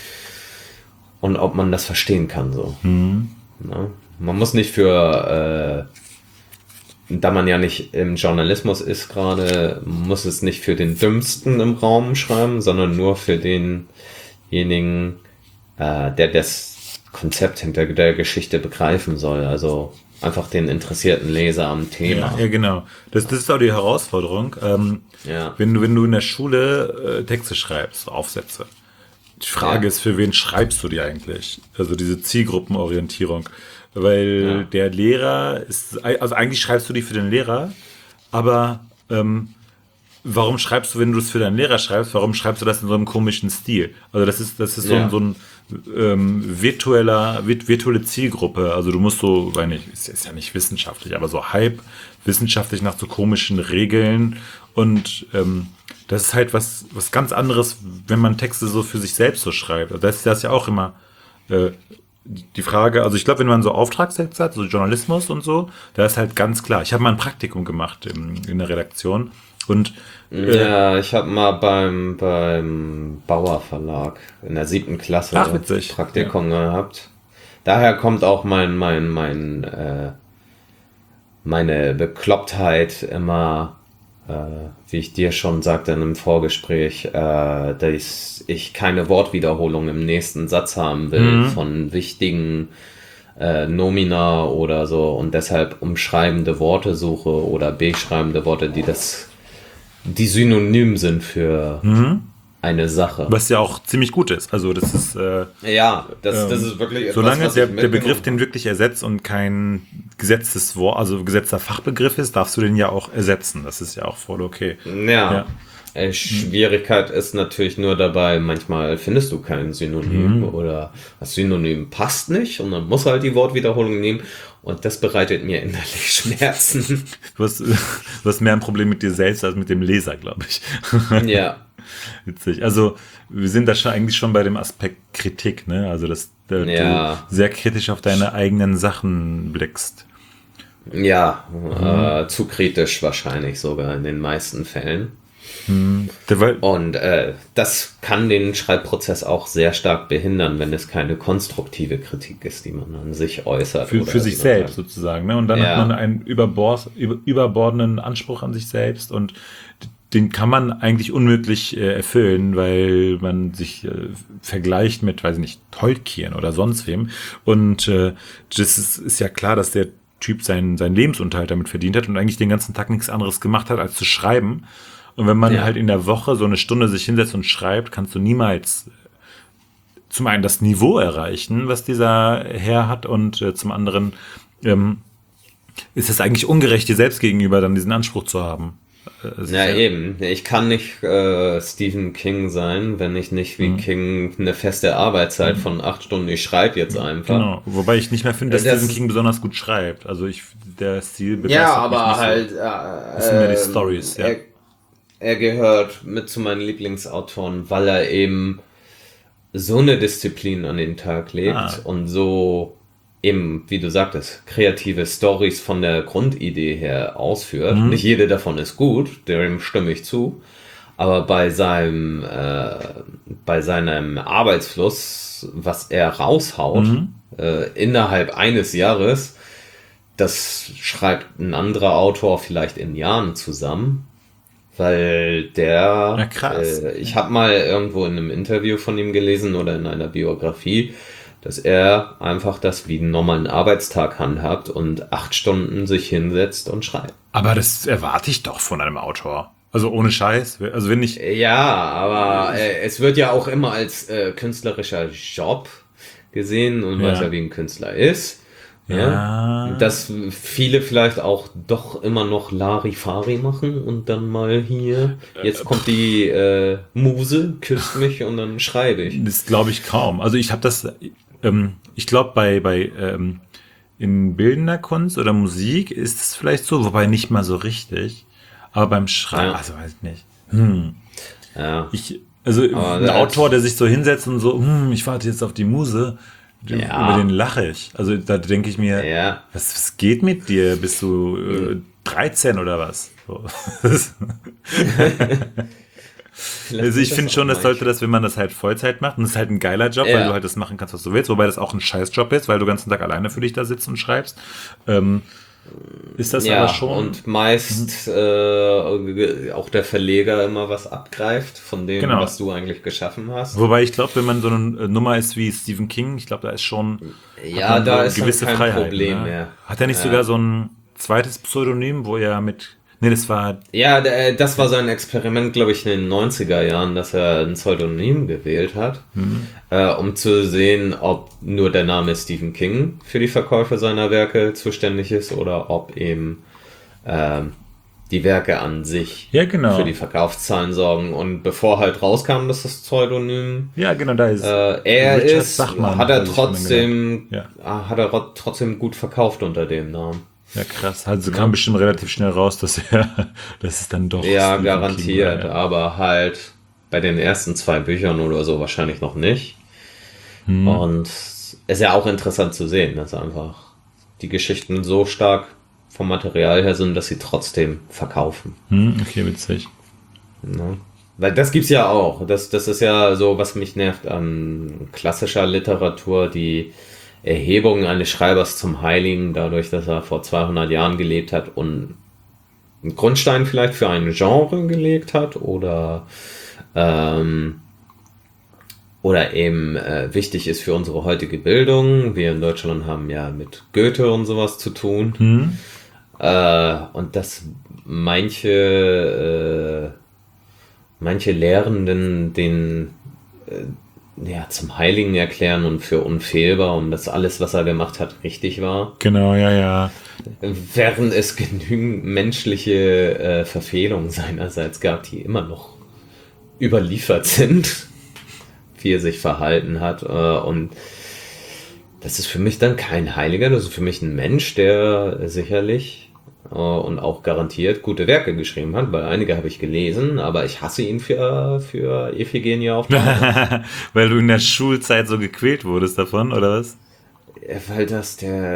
Und ob man das verstehen kann so. Mhm. Na? Man muss nicht für, äh, da man ja nicht im Journalismus ist gerade, muss es nicht für den Dümmsten im Raum schreiben, sondern nur für denjenigen, äh, der das Konzept hinter der Geschichte begreifen soll. Also einfach den interessierten Leser am Thema. Ja, ja genau. Das, das ist auch die Herausforderung. Ähm, Ja. wenn, du, wenn du in der Schule äh, Texte schreibst, Aufsätze. Die Frage Ja. ist, für wen schreibst du die eigentlich? Also diese Zielgruppenorientierung. Weil Ja. der Lehrer ist, also eigentlich schreibst du die für den Lehrer, aber ähm, warum schreibst du, wenn du es für deinen Lehrer schreibst, warum schreibst du das in so einem komischen Stil? Also das ist, das ist so, Ja. ein, so ein ähm, virtueller, virt- virtuelle Zielgruppe. Also du musst so, weiß nicht, ist, ist ja nicht wissenschaftlich, aber so halb wissenschaftlich nach so komischen Regeln. Und ähm, das ist halt was, was ganz anderes, wenn man Texte so für sich selbst so schreibt. Also das ist das ja auch immer äh, die Frage, also ich glaube, wenn man so Auftragstexte hat, so Journalismus und so, da ist halt ganz klar. Ich habe mal ein Praktikum gemacht im, in der Redaktion und äh, Ja, ich habe mal beim, beim Bauer Verlag in der siebten Klasse Ach, witzig. Praktikum gehabt. Daher kommt auch mein, mein, mein, äh, meine Beklopptheit immer, äh, wie ich dir schon sagte in einem Vorgespräch, äh, dass ich keine Wortwiederholung im nächsten Satz haben will Mhm. von wichtigen äh, Nomina oder so und deshalb umschreibende Worte suche oder beschreibende Worte, die das die synonym sind für eine Sache. was ja auch ziemlich gut ist. Also das ist, äh, Ja, das, ähm, das ist wirklich etwas, solange was der, ich der Begriff mitgenommen den wirklich ersetzt und kein gesetztes Wort, also gesetzter Fachbegriff ist, darfst du den ja auch ersetzen. Das ist ja auch voll okay. Ja. Ja. Äh, Schwierigkeit ist natürlich nur dabei, manchmal findest du kein Synonym oder das Synonym passt nicht und dann muss halt die Wortwiederholung nehmen und das bereitet mir innerlich Schmerzen. Du hast, du hast mehr ein Problem mit dir selbst als mit dem Leser, glaube ich. Ja, Witzig. Also wir sind da schon eigentlich schon bei dem Aspekt Kritik, ne? Also dass äh, Ja. du sehr kritisch auf deine eigenen Sachen blickst. ja, äh, zu kritisch wahrscheinlich sogar in den meisten Fällen. Der, weil, Und äh, das kann den Schreibprozess auch sehr stark behindern, wenn es keine konstruktive Kritik ist, die man an sich äußert. für, oder für sich die man selbst sagt. sozusagen. Ne? Und dann Ja. hat man einen überbord, über, überbordenden Anspruch an sich selbst und den kann man eigentlich unmöglich äh, erfüllen, weil man sich äh, vergleicht mit, weiß ich nicht, Tolkien oder sonst wem. Und äh, das ist, ist ja klar, dass der Typ seinen, seinen Lebensunterhalt damit verdient hat und eigentlich den ganzen Tag nichts anderes gemacht hat, als zu schreiben. Und wenn man Ja. halt in der Woche so eine Stunde sich hinsetzt und schreibt, kannst du niemals zum einen das Niveau erreichen, was dieser Herr hat, und äh, zum anderen ähm, ist es eigentlich ungerecht dir selbst gegenüber, dann diesen Anspruch zu haben. Äh, es Ja, ist eben. Ich kann nicht äh, Stephen King sein, wenn ich nicht wie King eine feste Arbeitszeit von acht Stunden, ich schreibe jetzt einfach. Genau, wobei ich nicht mehr finde, dass Das- Stephen King besonders gut schreibt. Also ich, der Stil Ja, begeistert aber mich nicht halt, so. äh, Das sind mehr die ähm, Storys, ja. er, er gehört mit zu meinen Lieblingsautoren, weil er eben so eine Disziplin an den Tag legt Ah. und so eben, wie du sagtest, kreative Stories von der Grundidee her ausführt. Mhm. Nicht jede davon ist gut, dem stimme ich zu. Aber bei seinem, äh, bei seinem Arbeitsfluss, was er raushaut, Mhm. äh, innerhalb eines Jahres, das schreibt ein anderer Autor vielleicht in Jahren zusammen. Weil der, Ja, krass. äh, ich habe mal irgendwo in einem Interview von ihm gelesen oder in einer Biografie, dass er einfach das wie einen normalen Arbeitstag handhabt und acht Stunden sich hinsetzt und schreibt. Aber das erwarte ich doch von einem Autor. Also ohne Scheiß. Also wenn ich, Ja, aber äh, es wird ja auch immer als äh, künstlerischer Job gesehen und Ja. weiß ja, wie ein Künstler ist. Ja. Dass viele vielleicht auch doch immer noch Larifari machen und dann mal hier, jetzt kommt die äh, Muse, küsst mich und dann schreibe ich. das glaube ich kaum. Also ich habe das, ähm, ich glaube bei, bei ähm, in bildender Kunst oder Musik ist es vielleicht so, wobei nicht mal so richtig. Aber beim Schreiben, Ja. also weiß ich nicht. Hm. Ja. Ich, also Aber ein das- Autor, der sich so hinsetzt und so, hm, ich warte jetzt auf die Muse, Ja. über den lache ich. Also da denke ich mir, Ja. was, was geht mit dir? Bist du äh, dreizehn oder was? So. Also ich finde schon, das sollte das, wenn man das halt Vollzeit macht, und das ist halt ein geiler Job, ja. weil du halt das machen kannst, was du willst, wobei das auch ein Scheißjob ist, weil du den ganzen Tag alleine für dich da sitzt und schreibst. Ähm, ist das ja, aber schon... und meist mhm. äh, auch der Verleger immer was abgreift von dem, genau. was du eigentlich geschaffen hast. Wobei ich glaube, wenn man so eine Nummer ist wie Stephen King, ich glaube, da ist schon ja, da so ist gewisse kein Freiheit, Problem ne? mehr. Hat er nicht ja. sogar so ein zweites Pseudonym, wo er mit... Nee, das war... Ja, das war sein Experiment, glaube ich, in den neunziger Jahren, dass er ein Pseudonym gewählt hat, mhm. äh, um zu sehen, ob nur der Name Stephen King für die Verkäufe seiner Werke zuständig ist oder ob eben äh, die Werke an sich ja, genau. für die Verkaufszahlen sorgen. Und bevor halt rauskam, dass das Pseudonym ja, genau, da ist äh, er Richard ist, Bachmann, hat er trotzdem ja. hat er trotzdem gut verkauft unter dem Namen. Ja, krass. Also kam ja. bestimmt relativ schnell raus, dass er, dass es dann doch... Ja, Stephen garantiert, war, ja. aber halt bei den ersten zwei Büchern oder so wahrscheinlich noch nicht. Hm. Und es ist ja auch interessant zu sehen, dass einfach die Geschichten so stark vom Material her sind, dass sie trotzdem verkaufen. Hm, okay, witzig. Ja. Weil das gibt's ja auch. Das, das ist ja so, was mich nervt an klassischer Literatur, die Erhebung eines Schreibers zum Heiligen, dadurch, dass er vor zweihundert Jahren gelebt hat und einen Grundstein vielleicht für ein Genre gelegt hat oder ähm, oder eben äh, wichtig ist für unsere heutige Bildung. Wir in Deutschland haben ja mit Goethe und sowas zu tun. Hm. Äh, und dass manche äh, manche Lehrenden den äh, ja, zum Heiligen erklären und für unfehlbar und dass alles, was er gemacht hat, richtig war. Genau, ja, ja. Während es genügend menschliche äh, Verfehlungen seinerseits gab, die immer noch überliefert sind, wie er sich verhalten hat. Äh, und das ist für mich dann kein Heiliger, das ist für mich ein Mensch, der sicherlich und auch garantiert gute Werke geschrieben hat, weil einige habe ich gelesen, aber ich hasse ihn für, für Iphigenie auf Tauris. Weil du in der Schulzeit so gequält wurdest davon, oder was? Weil das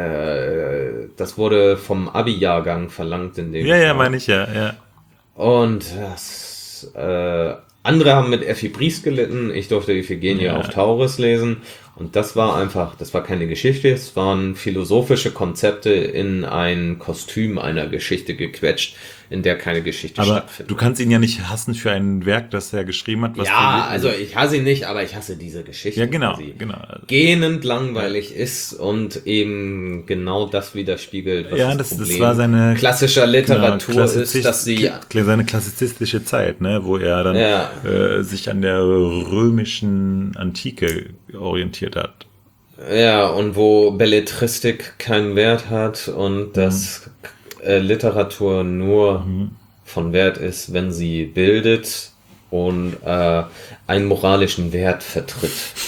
der, das wurde vom Abi-Jahrgang verlangt in dem Ja, Fall. Ja, meine ich ja, ja. Und das, äh, andere haben mit Effi Briest gelitten, ich durfte Iphigenie ja. auf Tauris lesen. Und das war einfach, das war keine Geschichte, es waren philosophische Konzepte in ein Kostüm einer Geschichte gequetscht, in der keine Geschichte aber stattfindet. Du kannst ihn ja nicht hassen für ein Werk, das er geschrieben hat. Was ja, also ich hasse ihn nicht, aber ich hasse diese Geschichte. Ja, genau, die genau. gähnend langweilig ja. ist und eben genau das widerspiegelt, was ja, das, das Problem das war seine klassischer Literatur genau, ist, dass sie... Seine klassizistische Zeit, ne, wo er dann ja. äh, sich an der römischen Antike orientiert hat. Ja, und wo Belletristik keinen Wert hat und dass mhm. äh, Literatur nur mhm. von Wert ist, wenn sie bildet und äh, einen moralischen Wert vertritt.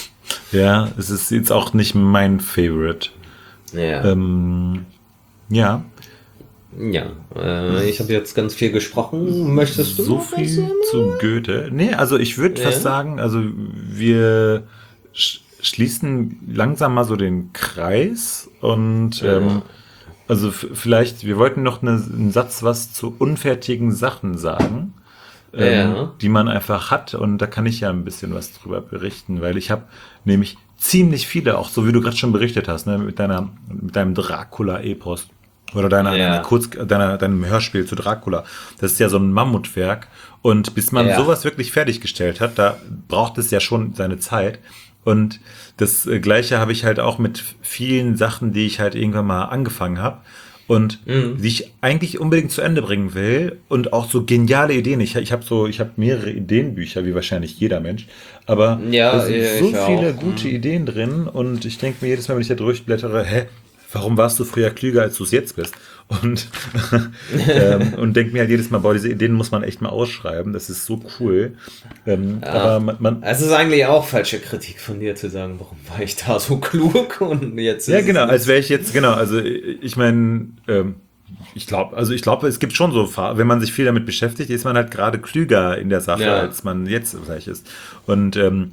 Ja, es ist jetzt auch nicht mein Favorite. Ja. Ähm, ja. Ja, äh, ich habe jetzt ganz viel gesprochen. Möchtest du so noch viel zu Goethe? Nee, also ich würde ja. fast sagen, also wir schließen langsam mal so den Kreis und ja. ähm, also f- vielleicht, wir wollten noch eine, einen Satz was zu unfertigen Sachen sagen, ähm, ja. die man einfach hat und da kann ich ja ein bisschen was drüber berichten, weil ich habe nämlich ziemlich viele, auch so wie du gerade schon berichtet hast, ne, mit deiner, mit deinem Dracula-Epos oder deiner, ja. deiner Kurz, deiner, deinem Hörspiel zu Dracula. Das ist ja so ein Mammutwerk und bis man ja. sowas wirklich fertiggestellt hat, da braucht es ja schon seine Zeit. Und das äh, Gleiche habe ich halt auch mit vielen Sachen, die ich halt irgendwann mal angefangen habe und mhm. die ich eigentlich unbedingt zu Ende bringen will und auch so geniale Ideen. Ich, ich habe so, ich habe mehrere Ideenbücher, wie wahrscheinlich jeder Mensch, aber ja, da sind so viele auch. gute mhm. Ideen drin und ich denke mir jedes Mal, wenn ich da durchblättere, hä, warum warst du früher klüger, als du es jetzt bist? Und, ähm, und denke mir halt jedes Mal, boah, diese Ideen muss man echt mal ausschreiben, das ist so cool. Ähm, ja. Aber man, man es ist eigentlich auch falsche Kritik von dir zu sagen, warum war ich da so klug und jetzt. Ja, genau, als wäre ich jetzt, genau, also ich meine, ähm, ich glaube, also ich glaube, es gibt schon so, wenn man sich viel damit beschäftigt, ist man halt gerade klüger in der Sache, ja. als man jetzt vielleicht ist. Und ähm,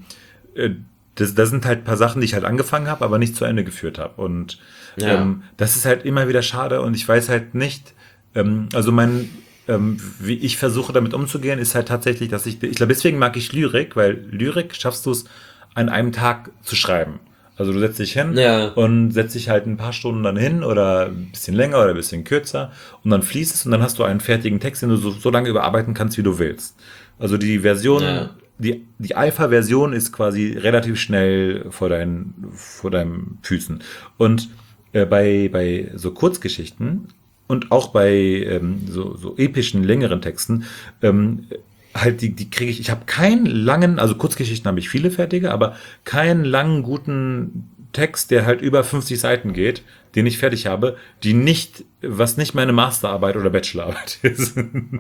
das, das sind halt ein paar Sachen, die ich halt angefangen habe, aber nicht zu Ende geführt habe. Und ja. ähm, das ist halt immer wieder schade und ich weiß halt nicht, ähm, also mein, ähm, wie ich versuche damit umzugehen, ist halt tatsächlich, dass ich, ich glaube, deswegen mag ich Lyrik, weil Lyrik schaffst du es an einem Tag zu schreiben. Also du setzt dich hin Ja. und setzt dich halt ein paar Stunden dann hin oder ein bisschen länger oder ein bisschen kürzer und dann fließt es und dann hast du einen fertigen Text, den du so, so lange überarbeiten kannst, wie du willst. Also die Version, Ja. die, die Alpha-Version ist quasi relativ schnell vor deinen, vor deinen Füßen. Und äh, bei, bei so Kurzgeschichten und auch bei ähm, so, so epischen, längeren Texten, ähm, halt die, die kriege ich, ich habe keinen langen, also Kurzgeschichten habe ich viele fertige, aber keinen langen, guten Text, der halt über fünfzig Seiten geht, den ich fertig habe, die nicht, was nicht meine Masterarbeit oder Bachelorarbeit ist.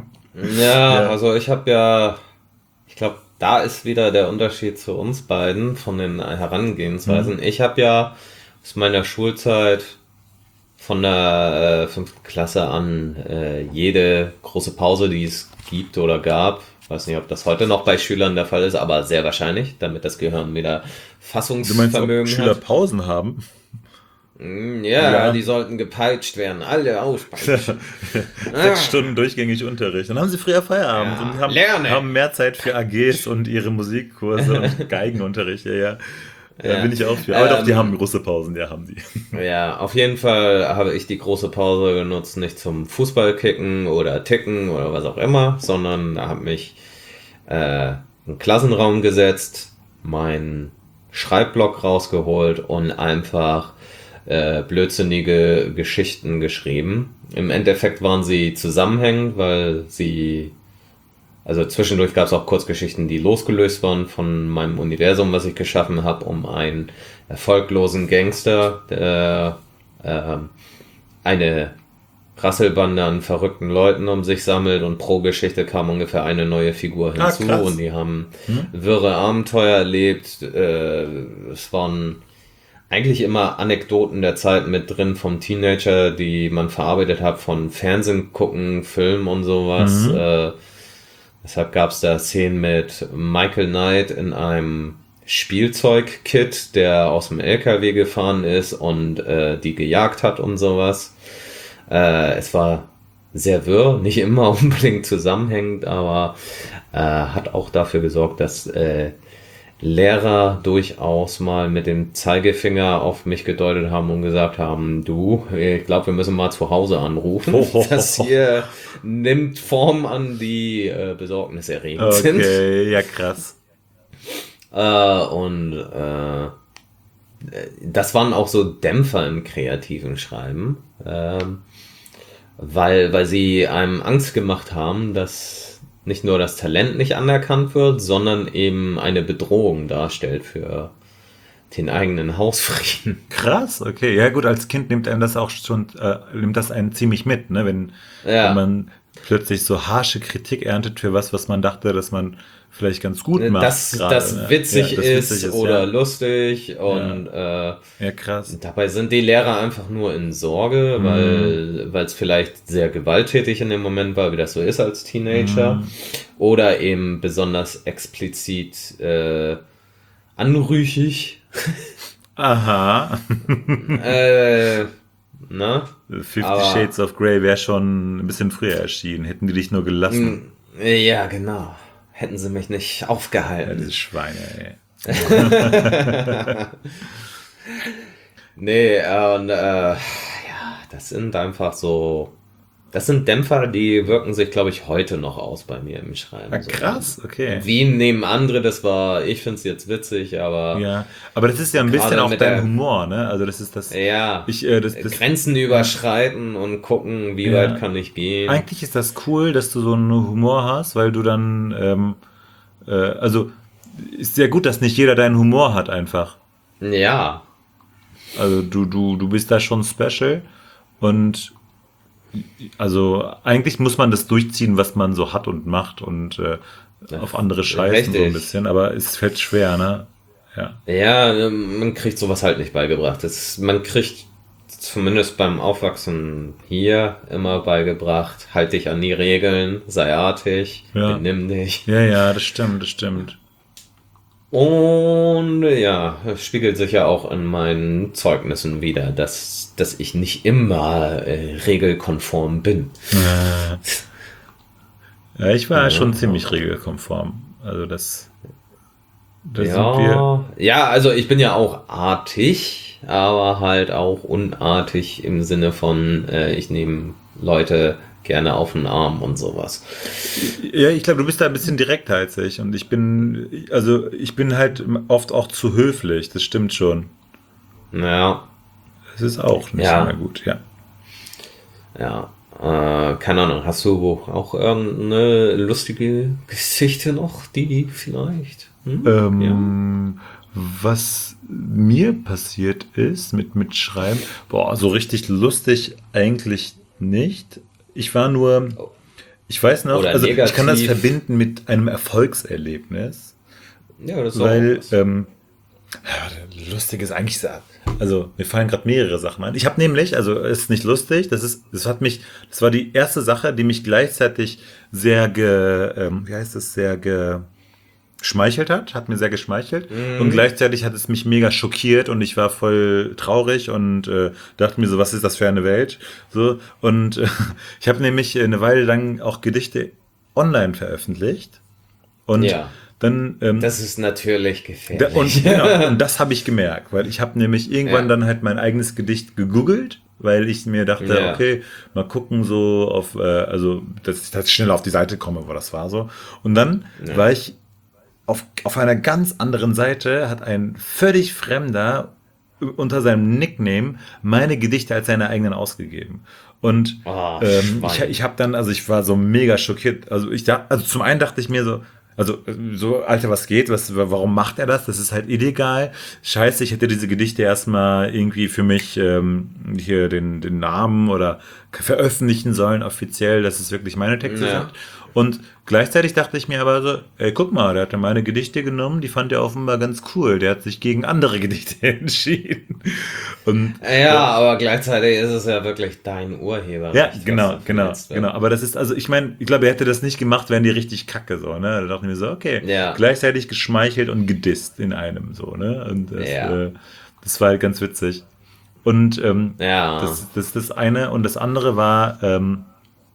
Ja, Ja. also ich habe ja, ich glaube, da ist wieder der Unterschied zu uns beiden von den Herangehensweisen. Ich habe ja aus meiner Schulzeit von der äh, fünften Klasse an äh, jede große Pause, die es gibt oder gab, weiß nicht, ob das heute noch bei Schülern der Fall ist, aber sehr wahrscheinlich, damit das Gehirn wieder Du meinst, ob Fassungsvermögen Schüler hat. Pausen haben? Mm, Ja, Ja. die sollten gepeitscht werden, alle auspeitschen. Sechs Stunden durchgängig Unterricht. Dann haben sie früher Feierabend Ja, und haben, lerne. haben mehr Zeit für A Gs und ihre Musikkurse und Geigenunterricht. Ja, ja. Da Ja. bin ich auch für. Aber doch, die Ähm, haben große Pausen, ja, haben sie. Ja, auf jeden Fall habe ich die große Pause genutzt, nicht zum Fußballkicken oder Ticken oder was auch immer, sondern habe mich äh, in den Klassenraum gesetzt, meinen Schreibblock rausgeholt und einfach äh, blödsinnige Geschichten geschrieben. Im Endeffekt waren sie zusammenhängend, weil sie, also zwischendurch gab es auch Kurzgeschichten, die losgelöst waren von meinem Universum, was ich geschaffen habe, um einen erfolglosen Gangster, der äh, eine Rasselbande an verrückten Leuten um sich sammelt, und pro Geschichte kam ungefähr eine neue Figur Ah, hinzu, krass. und die haben wirre Abenteuer erlebt. Äh, es waren eigentlich immer Anekdoten der Zeit mit drin vom Teenager, die man verarbeitet hat von Fernsehen gucken, Film und sowas. Äh, deshalb gab es da Szenen mit Michael Knight in einem Spielzeugkit, der aus dem L K W gefahren ist und äh, die gejagt hat und sowas. Äh, es war sehr wirr, nicht immer unbedingt zusammenhängend, aber äh, hat auch dafür gesorgt, dass äh, Lehrer durchaus mal mit dem Zeigefinger auf mich gedeutet haben und gesagt haben, du, ich glaube, wir müssen mal zu Hause anrufen. Ho, ho, ho, Das ho. hier nimmt Form an, die äh, besorgniserregend sind. Okay, ja, krass. Äh, und äh, das waren auch so Dämpfer im kreativen Schreiben, ähm, weil, weil sie einem Angst gemacht haben, dass nicht nur das Talent nicht anerkannt wird, sondern eben eine Bedrohung darstellt für den eigenen Hausfrieden. Krass, okay. Ja gut, als Kind nimmt einem das auch schon, äh, nimmt das einen ziemlich mit, ne? Wenn, Ja. wenn man plötzlich so harsche Kritik erntet für was, was man dachte, dass man vielleicht ganz gut macht. Dass gerade, das ne? witzig, Ja, das ist, witzig oder ja. lustig, und äh, Ja, krass. dabei sind die Lehrer einfach nur in Sorge, weil weil es vielleicht sehr gewalttätig in dem Moment war, wie das so ist als Teenager, oder eben besonders explizit äh, anrüchig. Aha. äh, na? Fifty Aber- Shades of Grey wäre schon ein bisschen früher erschienen. Hätten die dich nur gelassen. Ja, genau. Hätten sie mich nicht Ja, aufgehalten. diese Schweine, ey. Nee, äh, und äh, ja, das sind einfach so. Das sind Dämpfer, die wirken sich, glaube ich, heute noch aus bei mir im Schreiben. Ah, So. krass, okay. Wie nehmen andere, das war, ich finde es jetzt witzig, aber ja, Ja, aber das ist ja ein bisschen Gerade auch mit dein der- Humor, ne? Also das ist das. Ich, äh, das, das Grenzen überschreiten und gucken, wie Ja. weit kann ich gehen. Eigentlich ist das cool, dass du so einen Humor hast, weil du dann, ähm, äh, also ist sehr gut, dass nicht jeder deinen Humor hat einfach. Ja, Also du, du, du bist da schon special und also eigentlich muss man das durchziehen, was man so hat und macht und äh, auf andere scheißen so ein richtig. bisschen, aber es fällt schwer, ne? Ja. ja, man kriegt sowas halt nicht beigebracht. Das, man kriegt zumindest beim Aufwachsen hier immer beigebracht, halt dich an die Regeln, sei artig, Ja. benimm dich. Ja, ja, das stimmt, das stimmt. Und ja, es spiegelt sich ja auch in meinen Zeugnissen wieder, dass, dass ich nicht immer äh, regelkonform bin. Äh, ja, ich war Ja, schon ziemlich regelkonform. Also das, da sind wir. ja, ja, also ich bin ja auch artig, aber halt auch unartig im Sinne von, äh, ich nehme Leute gerne auf den Arm und sowas. Ja, ich glaube, du bist da ein bisschen direkter als ich. Und ich bin, also ich bin halt oft auch zu höflich. Das stimmt schon. Ja, Das ist auch nicht ja, immer gut, ja. ja. Äh, keine Ahnung, hast du auch irgendeine lustige Geschichte noch, die vielleicht? Hm? Ja. Ähm, was mir passiert ist mit, mit Schreiben, boah, so richtig lustig eigentlich nicht. Ich war nur, ich weiß noch, Oder also ich kann das negativ. verbinden mit einem Erfolgserlebnis, Ja, das ist auch weil was. ähm, ja, lustig ist eigentlich, so- also mir fallen gerade mehrere Sachen ein. Ich habe nämlich, also es ist nicht lustig, das ist, das hat mich, das war die erste Sache, die mich gleichzeitig sehr ge, ähm, wie heißt es, sehr ge geschmeichelt hat, hat mir sehr geschmeichelt und Mhm. gleichzeitig hat es mich mega schockiert und ich war voll traurig und äh, dachte mir so, was ist das für eine Welt? So und äh, ich habe nämlich eine Weile lang auch Gedichte online veröffentlicht und Ja, dann ähm, das ist natürlich da, gefährlich. und genau und das habe ich gemerkt, weil ich habe nämlich irgendwann Ja, dann halt mein eigenes Gedicht gegoogelt, weil ich mir dachte, ja, okay, mal gucken so auf, äh, also dass ich, dass ich schnell auf die Seite komme, wo das war so und dann ja. war ich auf, auf einer ganz anderen Seite hat ein völlig Fremder unter seinem Nickname meine Gedichte als seine eigenen ausgegeben. Und Oh, ähm, ich, Schwein. ich habe dann, also ich war so mega schockiert. Also ich dachte, also zum einen dachte ich mir so, also äh, so, Alter, was geht? Was, warum macht er das? Das ist halt illegal. Scheiße, ich hätte diese Gedichte erstmal irgendwie für mich ähm, hier den, den Namen oder veröffentlichen sollen offiziell, dass es wirklich meine Texte sind. Ja. Und gleichzeitig dachte ich mir aber so, ey, guck mal, der hat ja meine Gedichte genommen, die fand er offenbar ganz cool. Der hat sich gegen andere Gedichte entschieden. Und äh, Ja, aber gleichzeitig ist es ja wirklich dein ja, Urheberrecht, was genau, da genau, verletzt genau. wird. Aber das ist, also ich meine, ich glaube, er hätte das nicht gemacht, wären die richtig kacke so, ne? Da dachte ich mir so, okay, Ja, gleichzeitig geschmeichelt und gedisst in einem so, ne? Und das, ja, äh, das war halt ganz witzig. Und ähm, ja. das, das ist das eine. Und das andere war, ähm,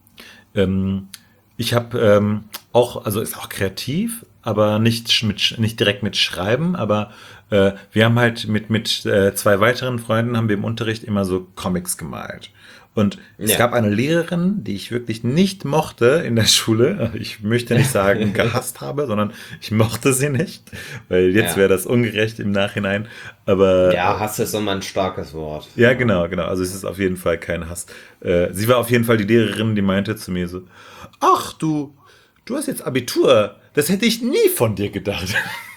ähm, ich habe ähm, auch, also ist auch kreativ, aber nicht, sch- mit, sch- nicht direkt mit Schreiben, aber äh, wir haben halt mit, mit äh, zwei weiteren Freunden haben wir im Unterricht immer so Comics gemalt. Und es Ja. gab eine Lehrerin, die ich wirklich nicht mochte in der Schule. Ich möchte nicht sagen gehasst habe, sondern ich mochte sie nicht, weil jetzt wäre Ja. das ungerecht im Nachhinein. Aber Ja, Hass ist immer ein starkes Wort. ja, Ja. genau, genau. Also es ist auf jeden Fall kein Hass. Äh, sie war auf jeden Fall die Lehrerin, die meinte zu mir so, ach du, du hast jetzt Abitur. Das hätte ich nie von dir gedacht.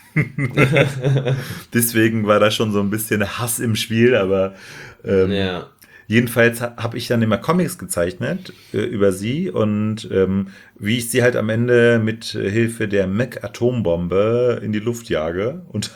Deswegen war da schon so ein bisschen Hass im Spiel, aber ähm, Ja. jedenfalls ha- habe ich dann immer Comics gezeichnet äh, über sie und ähm, wie ich sie halt am Ende mit äh, Hilfe der Mac-Atombombe in die Luft jage. Und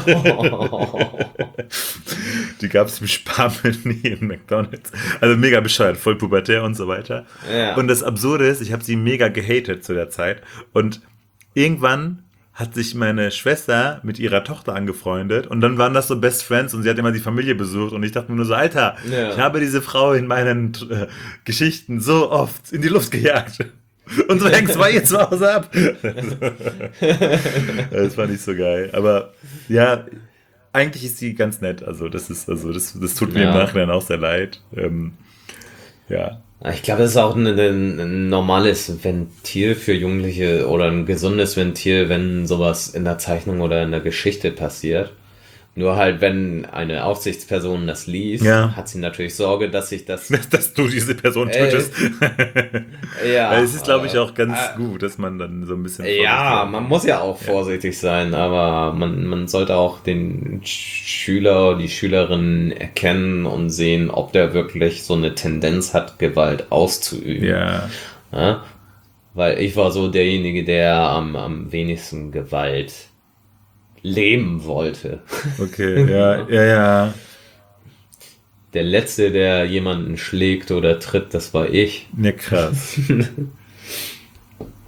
die gab es im Sparmenü in McDonalds. Also mega bescheuert, voll pubertär und so weiter. Und Ja. das Absurde ist, ich habe sie mega gehatet zu der Zeit. Und irgendwann hat sich meine Schwester mit ihrer Tochter angefreundet und dann waren das so Best Friends und sie hat immer die Familie besucht und ich dachte mir nur so, Alter, ich Ja. habe diese Frau in meinen äh, Geschichten so oft in die Luft gejagt. Und so hängt es bei ihr zu Hause ab. Das war nicht so geil. Aber ja, eigentlich ist sie ganz nett. Also das ist, also das, das tut mir im Ja. Nachhinein auch sehr leid. Ähm, ja. Ich glaube, das ist auch ein, ein, ein normales Ventil für Jugendliche oder ein gesundes Ventil, wenn sowas in der Zeichnung oder in der Geschichte passiert. Nur halt, wenn eine Aufsichtsperson das liest, Ja. hat sie natürlich Sorge, dass sich das. Dass du diese Person Äh, tötest. Weil es ist, glaube ich, ja, auch ganz äh, gut, dass man dann so ein bisschen äh, ja, vorsichtiger man ist. muss ja auch vorsichtig sein, aber man, man sollte auch den Schüler, die Schülerin erkennen und sehen, ob der wirklich so eine Tendenz hat, Gewalt auszuüben. Ja. Ja? Weil ich war so derjenige, der am, am wenigsten Gewalt leben wollte. Okay, ja, ja, ja. Der Letzte, der jemanden schlägt oder tritt, das war ich. Ja, krass.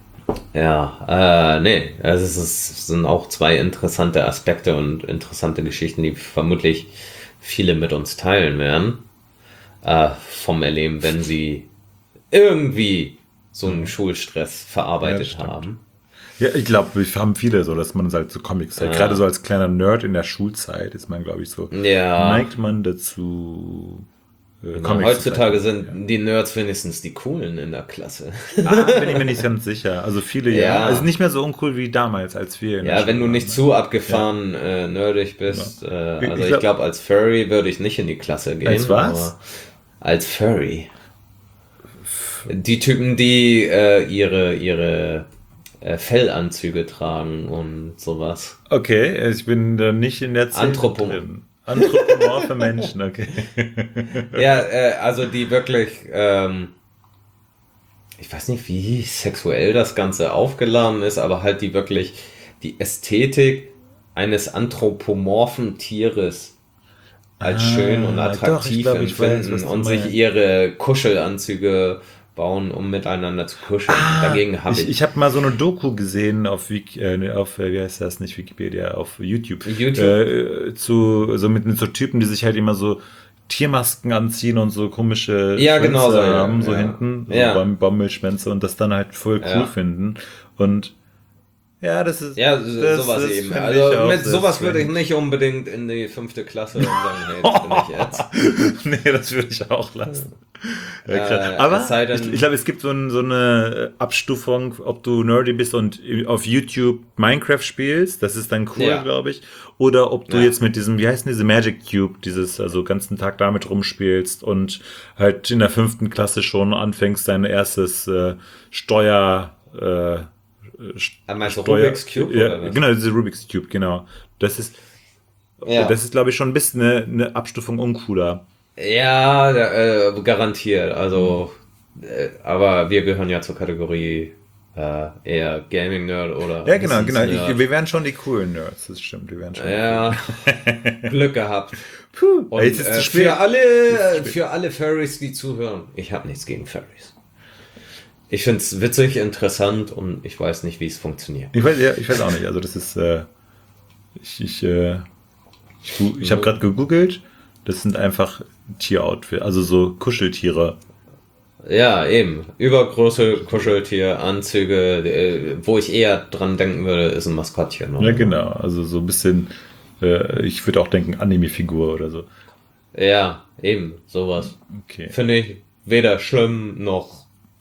Ja, äh, nee, also es, ist, es sind auch zwei interessante Aspekte und interessante Geschichten, die vermutlich viele mit uns teilen werden, äh, vom Erleben, wenn sie irgendwie so einen Schulstress verarbeitet Ja, haben. Ja, ich glaube, wir haben viele so, dass man halt so Comics, halt, Ja. gerade so als kleiner Nerd in der Schulzeit ist man, glaube ich, so, Ja. neigt man dazu, äh, Na, Comics heutzutage zu zeichnen. sind die Nerds wenigstens die Coolen in der Klasse. Ah, bin ich mir nicht ganz sicher. Also viele, ja. Ja. Also nicht mehr so uncool wie damals, als wir in der Ja, wenn Schule du waren, nicht ne? zu abgefahren äh, nerdig bist. Ja. Äh, Ich- also ich ich glaub- glaube, als Furry würde ich nicht in die Klasse gehen. Als was? aber Als Furry. Die Typen, die äh, ihre, ihre äh, Fellanzüge tragen und sowas. Okay, ich bin da nicht in der Szene Anthropom- drin. Anthropomorphe Menschen, okay. Ja, äh, also die wirklich, ähm, ich weiß nicht, wie sexuell das Ganze aufgeladen ist, aber halt die wirklich die Ästhetik eines anthropomorphen Tieres als Ah, schön und doch, attraktiv ich glaub, ich weiß, empfinden was du und sich meinst. ihre Kuschelanzüge bauen, um miteinander zu kuscheln. Dagegen habe ich ich, ich habe mal so eine Doku gesehen auf, Wiki, äh, auf äh, wie heißt das, nicht Wikipedia, auf YouTube. YouTube? Äh, zu, so mit, mit so Typen, die sich halt immer so Tiermasken anziehen und so komische Ja, Schwänze genau so, ja, haben, so ja. hinten, so Ja. Baum- Baumwollschwänze und das dann halt voll cool Ja. finden. Und ja, das ist. ja, so- das, sowas das eben. find Also ich auch mit sehr sowas würde ich strange. nicht unbedingt in die fünfte Klasse und sagen, hey, das bin ich jetzt. Nee, das würde ich auch lassen. Ja, Äh, krass. Aber es sei denn- ich, ich glaube, es gibt so, ein, so eine Abstufung, ob du nerdy bist und auf YouTube Minecraft spielst, das ist dann cool, Ja. glaube ich. Oder ob du Ja. jetzt mit diesem, wie heißt denn diese Magic Cube, dieses, also ganzen Tag damit rumspielst und halt in der fünften Klasse schon anfängst, dein erstes äh, Steuer... Äh, Ah, meinst du Steuer- Rubik's Cube Ja, oder was? genau, diese Rubik's Cube, genau. Das ist, Ja. das ist, glaube ich, schon ein bisschen eine, eine Abstufung uncooler. Ja, äh, garantiert. Also, äh, aber wir gehören ja zur Kategorie äh, eher Gaming-Nerd oder Ja, genau, genau. Wissensnerd. Ich, wir wären schon die coolen Nerds, das stimmt. Wir wären schon Ja, Glück gehabt. Puh, Und jetzt ist es äh, zu spät. für alle, Jetzt ist es für alle Furries, die zuhören, ich habe nichts gegen Furries. Ich finde es witzig, interessant und ich weiß nicht, wie es funktioniert. Ich weiß, ja, ich weiß auch nicht. Also das ist, äh, ich, ich, äh, ich, gu- ich habe gerade gegoogelt. Das sind einfach Tieroutfits, also so Kuscheltiere. Ja, eben. Übergroße Kuscheltier, Anzüge, äh, wo ich eher dran denken würde, ist ein Maskottchen. oder Ja, so. genau. Also so ein bisschen, äh, ich würde auch denken Anime-Figur oder so. Ja, eben, sowas. Okay. Finde ich weder schlimm noch.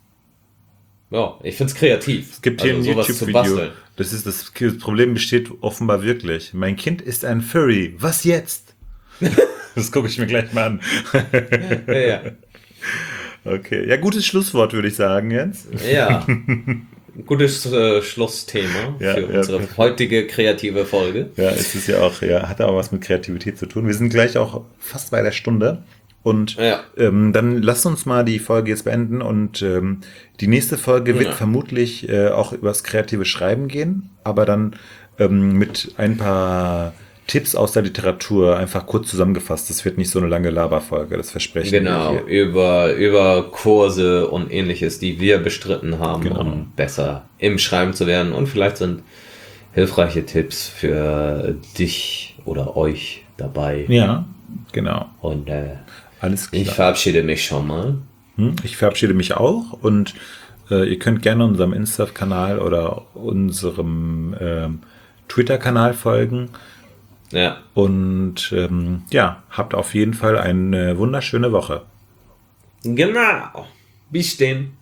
Ja, ich finde es kreativ. Es gibt hier also ein sowas zu YouTube-Video. basteln. Das ist das, das Problem besteht offenbar wirklich. Mein Kind ist ein Furry. Was jetzt? Das gucke ich mir gleich mal an. Ja, ja. Okay. Ja, gutes Schlusswort, würde ich sagen jetzt. ja. Gutes äh, Schlussthema Ja, für ja, unsere perfekt. heutige kreative Folge. Ja, es ist ja auch, ja, hat aber was mit Kreativität zu tun. Wir sind gleich auch fast bei der Stunde. Und Ja. ähm, dann lasst uns mal die Folge jetzt beenden. Und ähm, die nächste Folge wird Ja. vermutlich äh, auch übers kreative Schreiben gehen, aber dann ähm, mit ein paar Tipps aus der Literatur einfach kurz zusammengefasst. Das wird nicht so eine lange Laberfolge, das versprechen Genau, wir hier. über, über Kurse und ähnliches, die wir bestritten haben, Genau. um besser im Schreiben zu werden. Und vielleicht sind hilfreiche Tipps für dich oder euch dabei. Ja, genau. Und äh, Alles ich klar. verabschiede mich schon mal. Hm, Ich verabschiede mich auch und äh, ihr könnt gerne unserem Insta-Kanal oder unserem ähm, Twitter-Kanal folgen. Ja, Und ähm, ja, habt auf jeden Fall eine wunderschöne Woche. genau. Bis denn.